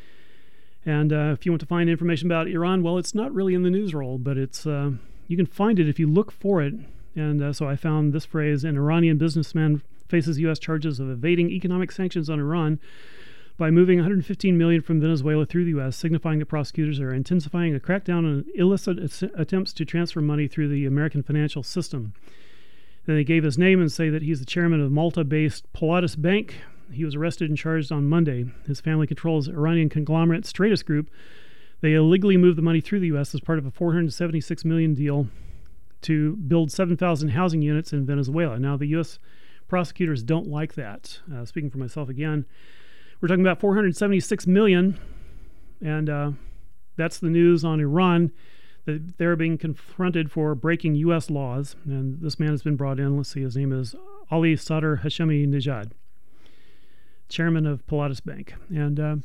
And uh, if you want to find information about Iran, well, it's not really in the news roll, but it's uh, you can find it if you look for it. And uh, so I found this phrase: an Iranian businessman faces U S charges of evading economic sanctions on Iran by moving one hundred fifteen million dollars from Venezuela through the U S, signifying that prosecutors are intensifying a crackdown on illicit attempts to transfer money through the American financial system. Then they gave his name and say that he's the chairman of Malta-based Pilatus Bank. He was arrested and charged on Monday. His family controls Iranian conglomerate Stratus Group. They illegally moved the money through the U S as part of a four hundred seventy-six million dollars deal to build seven thousand housing units in Venezuela. Now, the U S prosecutors don't like that. Uh, speaking for myself again, we're talking about four hundred seventy-six million dollars, and uh, that's the news on Iran, that they're being confronted for breaking U S laws. And this man has been brought in. Let's see, his name is Ali Sadr Hashemi Nejad, chairman of Pilatus Bank. And uh,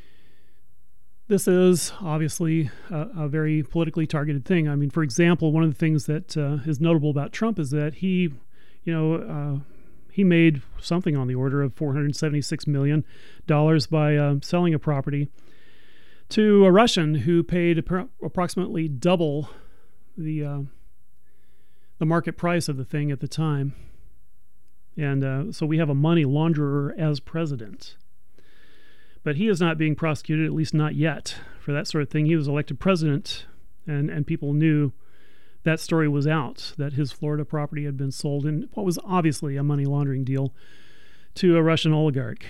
this is obviously a, a very politically targeted thing. I mean, for example, one of the things that uh, is notable about Trump is that he, you know, uh, he made something on the order of four hundred seventy-six million dollars by uh, selling a property to a Russian who paid appro- approximately double the uh, the market price of the thing at the time. And uh, so we have a money launderer as president. But he is not being prosecuted, at least not yet, for that sort of thing. He was elected president, and, and people knew that story was out, that his Florida property had been sold in what was obviously a money laundering deal to a Russian oligarch.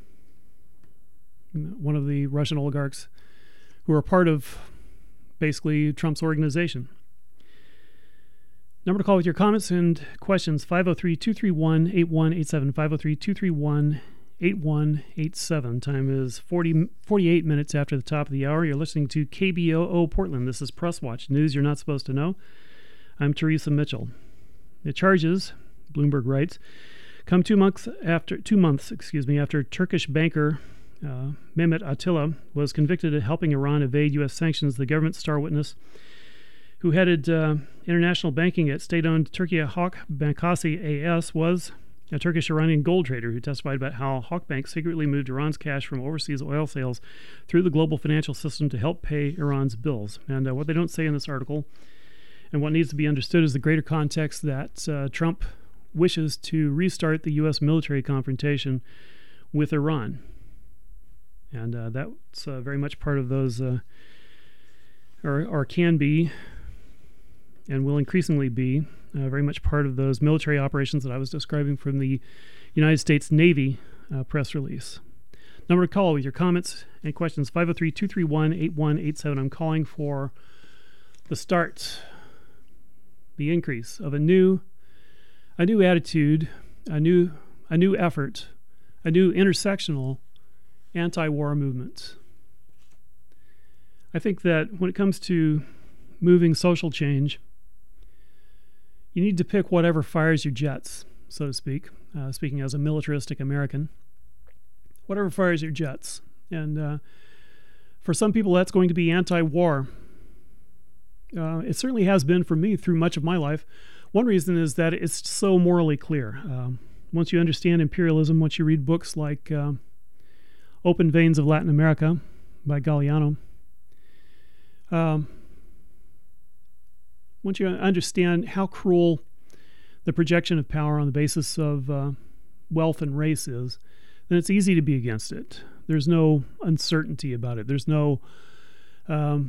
One of the Russian oligarchs who are part of basically Trump's organization. Number to call with your comments and questions, five oh three, two three one, eight one eight seven, five oh three, two three one, eight one eight seven. Time is forty, forty-eight minutes after the top of the hour. You're listening to K B O O Portland. This is Press Watch, news you're not supposed to know. I'm Teresa Mitchell. The charges, Bloomberg writes, come two months after two months, excuse me, after Turkish banker uh, Mehmet Atilla was convicted of helping Iran evade U S sanctions. The government star witness, who headed uh, international banking at state-owned Turkey Halk Bankası A S, was a Turkish-Iranian gold trader who testified about how Halkbank secretly moved Iran's cash from overseas oil sales through the global financial system to help pay Iran's bills. And uh, what they don't say in this article, and what needs to be understood, is the greater context that uh, Trump wishes to restart the U S military confrontation with Iran. And uh, that's uh, very much part of those, uh, or, or can be, and will increasingly be, uh, very much part of those military operations that I was describing from the United States Navy uh, press release. Number to call with your comments and questions, five oh three, two three one, eight one eight seven. I'm calling for the start, the increase of a new, a new attitude, a new, a new effort, a new intersectional anti-war movement. I think that when it comes to moving social change, you need to pick whatever fires your jets, so to speak, uh, speaking as a militaristic American. Whatever fires your jets. And uh, for some people, that's going to be anti-war. Uh, it certainly has been for me through much of my life. One reason is that it's so morally clear. Um, once you understand imperialism, once you read books like uh, Open Veins of Latin America by Galeano, um, once you understand how cruel the projection of power on the basis of uh, wealth and race is, then it's easy to be against it. There's no uncertainty about it. There's no um,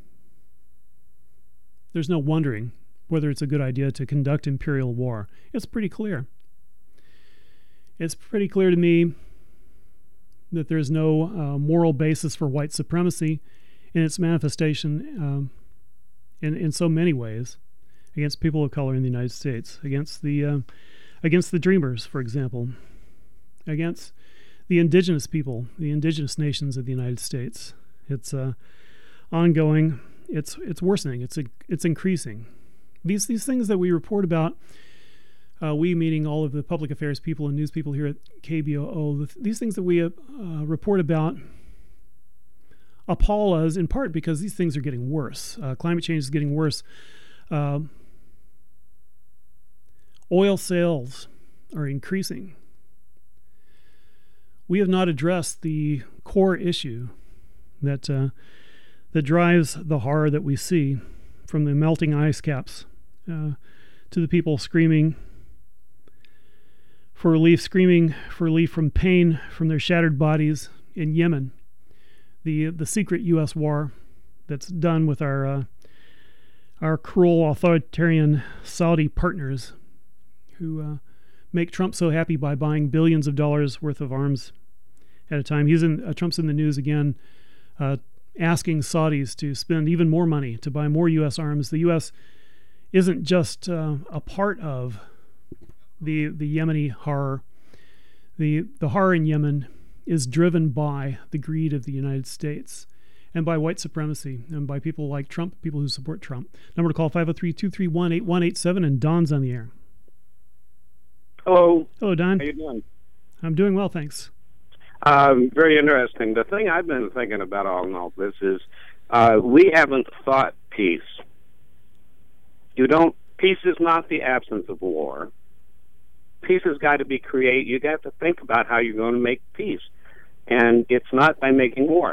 there's no wondering whether it's a good idea to conduct imperial war. It's pretty clear. It's pretty clear to me that there's no uh, moral basis for white supremacy in its manifestation um, in, in so many ways against people of color in the United States, against the uh, against the Dreamers, for example, against the indigenous people, the indigenous nations of the United States. It's uh, ongoing. It's it's worsening. It's it's increasing. These these things that we report about, uh, we meaning all of the public affairs people and news people here at K B O O, these things that we uh, report about appall us in part because these things are getting worse. Uh, climate change is getting worse. Uh, oil sales are increasing. We have not addressed the core issue that uh, that drives the horror that we see, from the melting ice caps uh, to the people screaming for relief, screaming for relief from pain from their shattered bodies in Yemen, the the secret U S war that's done with our uh, our cruel authoritarian Saudi partners who uh, make Trump so happy by buying billions of dollars worth of arms at a time. He's in uh, Trump's in the news again, uh, asking Saudis to spend even more money to buy more U S arms. The U S isn't just uh, a part of the the Yemeni horror. The the horror in Yemen is driven by the greed of the United States and by white supremacy and by people like Trump, people who support Trump. Number to call, five oh three, two three one, eight one eight seven, and Don's on the air. Hello. Hello, Don. How you doing? I'm doing well, thanks. Um, very interesting. The thing I've been thinking about all in all this is uh, we haven't thought peace. You don't. Peace is not the absence of war. Peace has got to be created. You got to think about how you're going to make peace, and it's not by making war.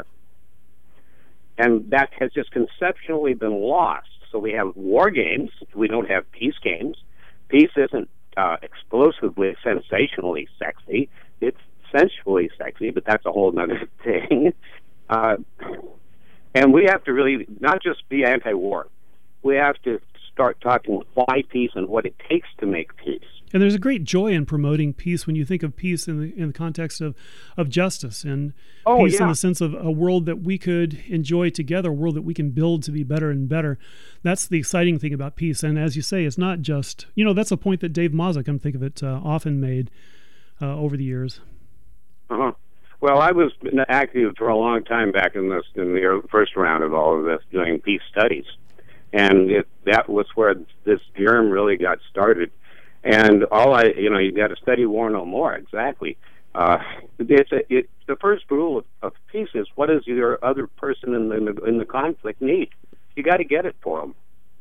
And that has just conceptually been lost. So we have war games. We don't have peace games. Peace isn't uh, explosively, sensationally sexy. It's sensually sexy, but that's a whole other thing. Uh, and we have to really not just be anti-war. We have to start talking why peace and what it takes to make peace. And there's a great joy in promoting peace when you think of peace in the in the context of, of justice and oh, peace yeah. in the sense of a world that we could enjoy together, a world that we can build to be better and better. That's the exciting thing about peace. And as you say, it's not just, you know, that's a point that Dave Mazza, come think of it, uh, often made uh, over the years. Uh-huh. Well, I was active for a long time back in this in the first round of all of this, doing peace studies. And it, that was where this germ really got started. And all I, you know, you got to study war no more. Exactly. Uh, it's a, it, the first rule of, of peace is what does your other person in the in the conflict need? You got to get it for them.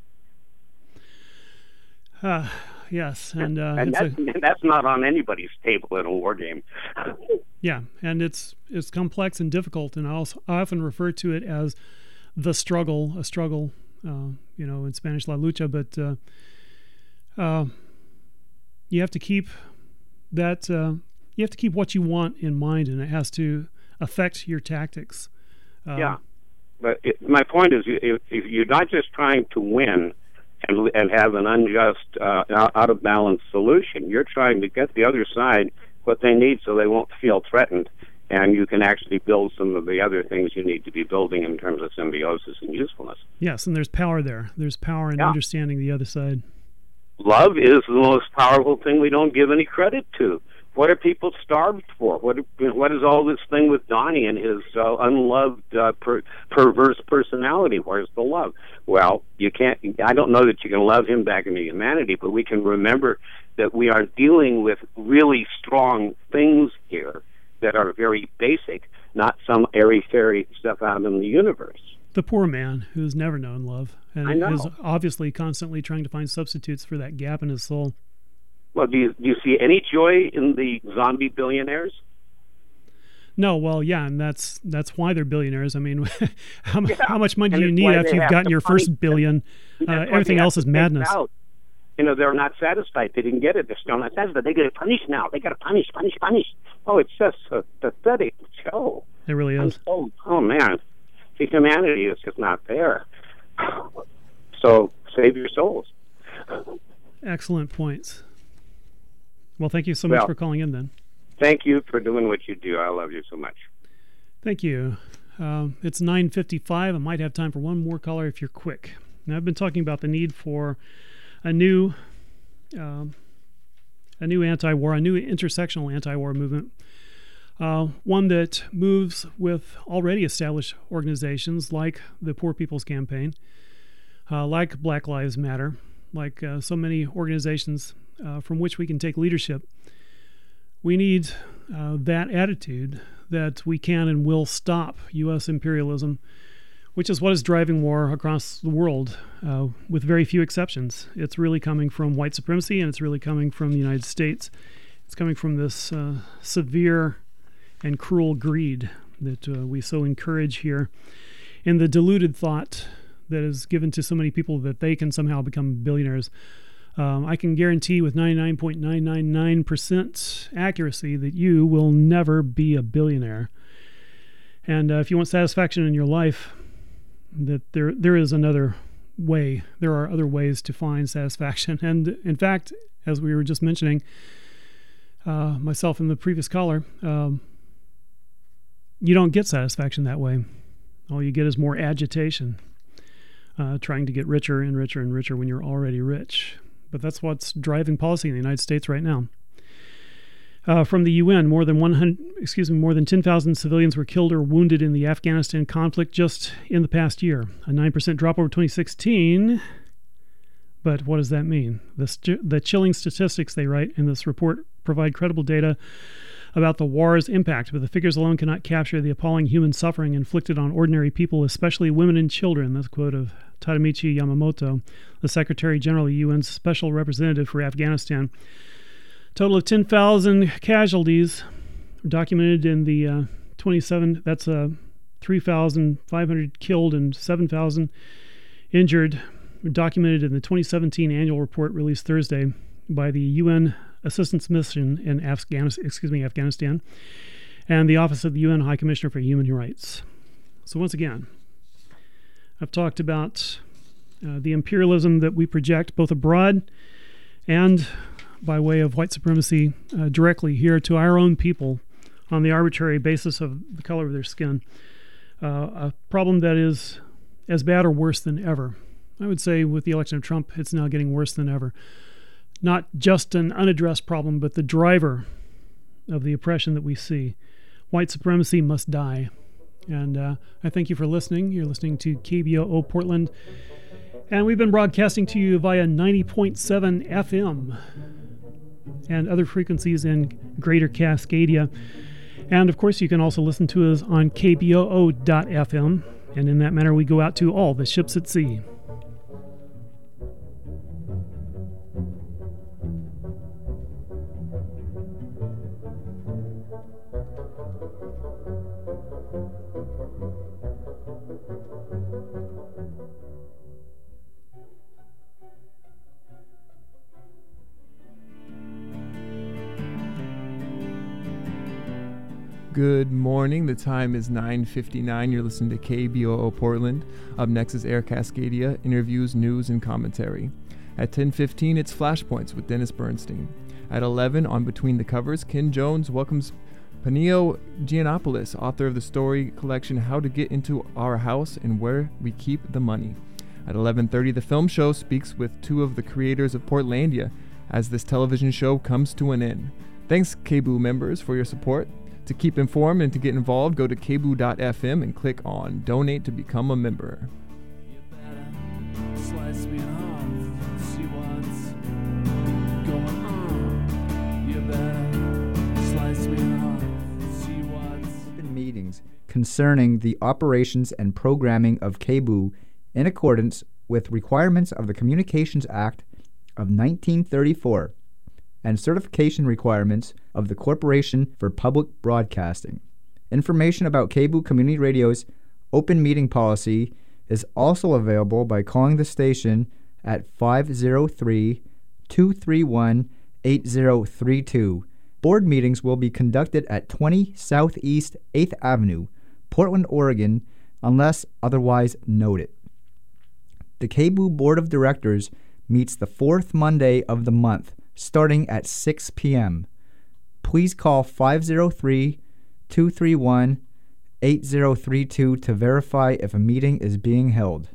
Uh, yes, and uh, and that's, a, that's not on anybody's table in a war game. Yeah, and it's it's complex and difficult, and I also I often refer to it as the struggle, a struggle. Uh, you know, in Spanish, la lucha, but. Uh, uh, you have to keep that. Uh, you have to keep what you want in mind, and it has to affect your tactics. Uh, yeah, but it, my point is, if, if you're not just trying to win and and have an unjust, uh, out of balance solution, you're trying to get the other side what they need so they won't feel threatened, and you can actually build some of the other things you need to be building in terms of symbiosis and usefulness. Yes, and there's power there. There's power in yeah. understanding the other side. Love is the most powerful thing we don't give any credit to. What are people starved for? What what is all this thing with Donnie and his uh, unloved, uh, per, perverse personality? Where's the love? Well, you can't. I don't know that you can love him back into humanity, but we can remember that we are dealing with really strong things here that are very basic, not some airy-fairy stuff out in the universe. The poor man who's never known love and I know. is obviously constantly trying to find substitutes for that gap in his soul. Well, do you, do you see any joy in the zombie billionaires? No, well, yeah, and that's that's why they're billionaires. I mean, how, yeah. how much money and do you need after you've gotten your first billion? Uh, everything else is madness. Out. You know, they're not satisfied. They didn't get it. They're still not satisfied. They got to punish now. They got to punish, punish, punish. Oh, it's just a pathetic show. It really is. So, oh, man. The humanity is just not there. So save your souls. Excellent points. Well, thank you so much well, for calling in then. Thank you for doing what you do. I love you so much. Thank you. Um, it's nine fifty-five. I might have time for one more caller if you're quick. Now, I've been talking about the need for a new um, a new anti-war, a new intersectional anti-war movement, uh, one that moves with already established organizations like the Poor People's Campaign, uh, like Black Lives Matter, like uh, so many organizations uh, from which we can take leadership. We need uh, that attitude that we can and will stop U S imperialism, which is what is driving war across the world, uh, with very few exceptions. It's really coming from white supremacy, and it's really coming from the United States. It's coming from this uh, severe and cruel greed that uh, we so encourage here, and the deluded thought that is given to so many people that they can somehow become billionaires. Um, I can guarantee with ninety-nine point nine nine nine percent accuracy that you will never be a billionaire. And uh, if you want satisfaction in your life, that there there is another way. There are other ways to find satisfaction. And in fact, as we were just mentioning, uh, myself and the previous caller, um, you don't get satisfaction that way. All you get is more agitation, uh, trying to get richer and richer and richer when you're already rich. But that's what's driving policy in the United States right now. Uh, from the U N, more than one hundred, excuse me, more than ten thousand civilians were killed or wounded in the Afghanistan conflict just in the past year, a nine percent drop over twenty sixteen. But what does that mean? The, st- the chilling statistics they write in this report provide credible data about the war's impact, but the figures alone cannot capture the appalling human suffering inflicted on ordinary people, especially women and children. That's a quote of Tadamichi Yamamoto, the Secretary General of the U N's Special Representative for Afghanistan. Total of ten thousand casualties documented in the uh, twenty-seven, that's uh, three thousand five hundred killed and seven thousand injured, documented in the twenty seventeen annual report released Thursday by the U N Assistance Mission in Afghanistan, excuse me, Afghanistan, and the Office of the U N High Commissioner for Human Rights. So once again, I've talked about uh, the imperialism that we project both abroad and by way of white supremacy uh, directly here to our own people on the arbitrary basis of the color of their skin. Uh, a problem that is as bad or worse than ever. I would say with the election of Trump, it's now getting worse than ever. Not just an unaddressed problem, but the driver of the oppression that we see. White supremacy must die. And uh, I thank you for listening. You're listening to K B O O Portland. And we've been broadcasting to you via ninety point seven F M and other frequencies in Greater Cascadia. And of course, you can also listen to us on K B O O dot F M. And in that manner, we go out to all the ships at sea. Good morning. The time is nine fifty-nine. You're listening to K B O O Portland. Up next is Air Cascadia, interviews, news, and commentary. At ten fifteen, it's Flashpoints with Dennis Bernstein. At eleven, on Between the Covers, Ken Jones welcomes Panio Giannopoulos, author of the story collection How to Get Into Our House and Where We Keep the Money. At eleven thirty, The Film Show speaks with two of the creators of Portlandia as this television show comes to an end. Thanks, K B O O members, for your support. To keep informed and to get involved, go to k b o o dot f m and click on Donate to become a member. You better slice me off, see what's going on. You better slice me off, see what's open meetings concerning the operations and programming of K B O O in accordance with requirements of the Communications Act of nineteen thirty-four and certification requirements of the Corporation for Public Broadcasting. Information about K B O O Community Radio's open meeting policy is also available by calling the station at five oh three, two three one, eight oh three two. Board meetings will be conducted at twenty Southeast eighth Avenue, Portland, Oregon, unless otherwise noted. The K B O O Board of Directors meets the fourth Monday of the month, starting at six p.m. Please call five oh three, two three one, eight oh three two to verify if a meeting is being held.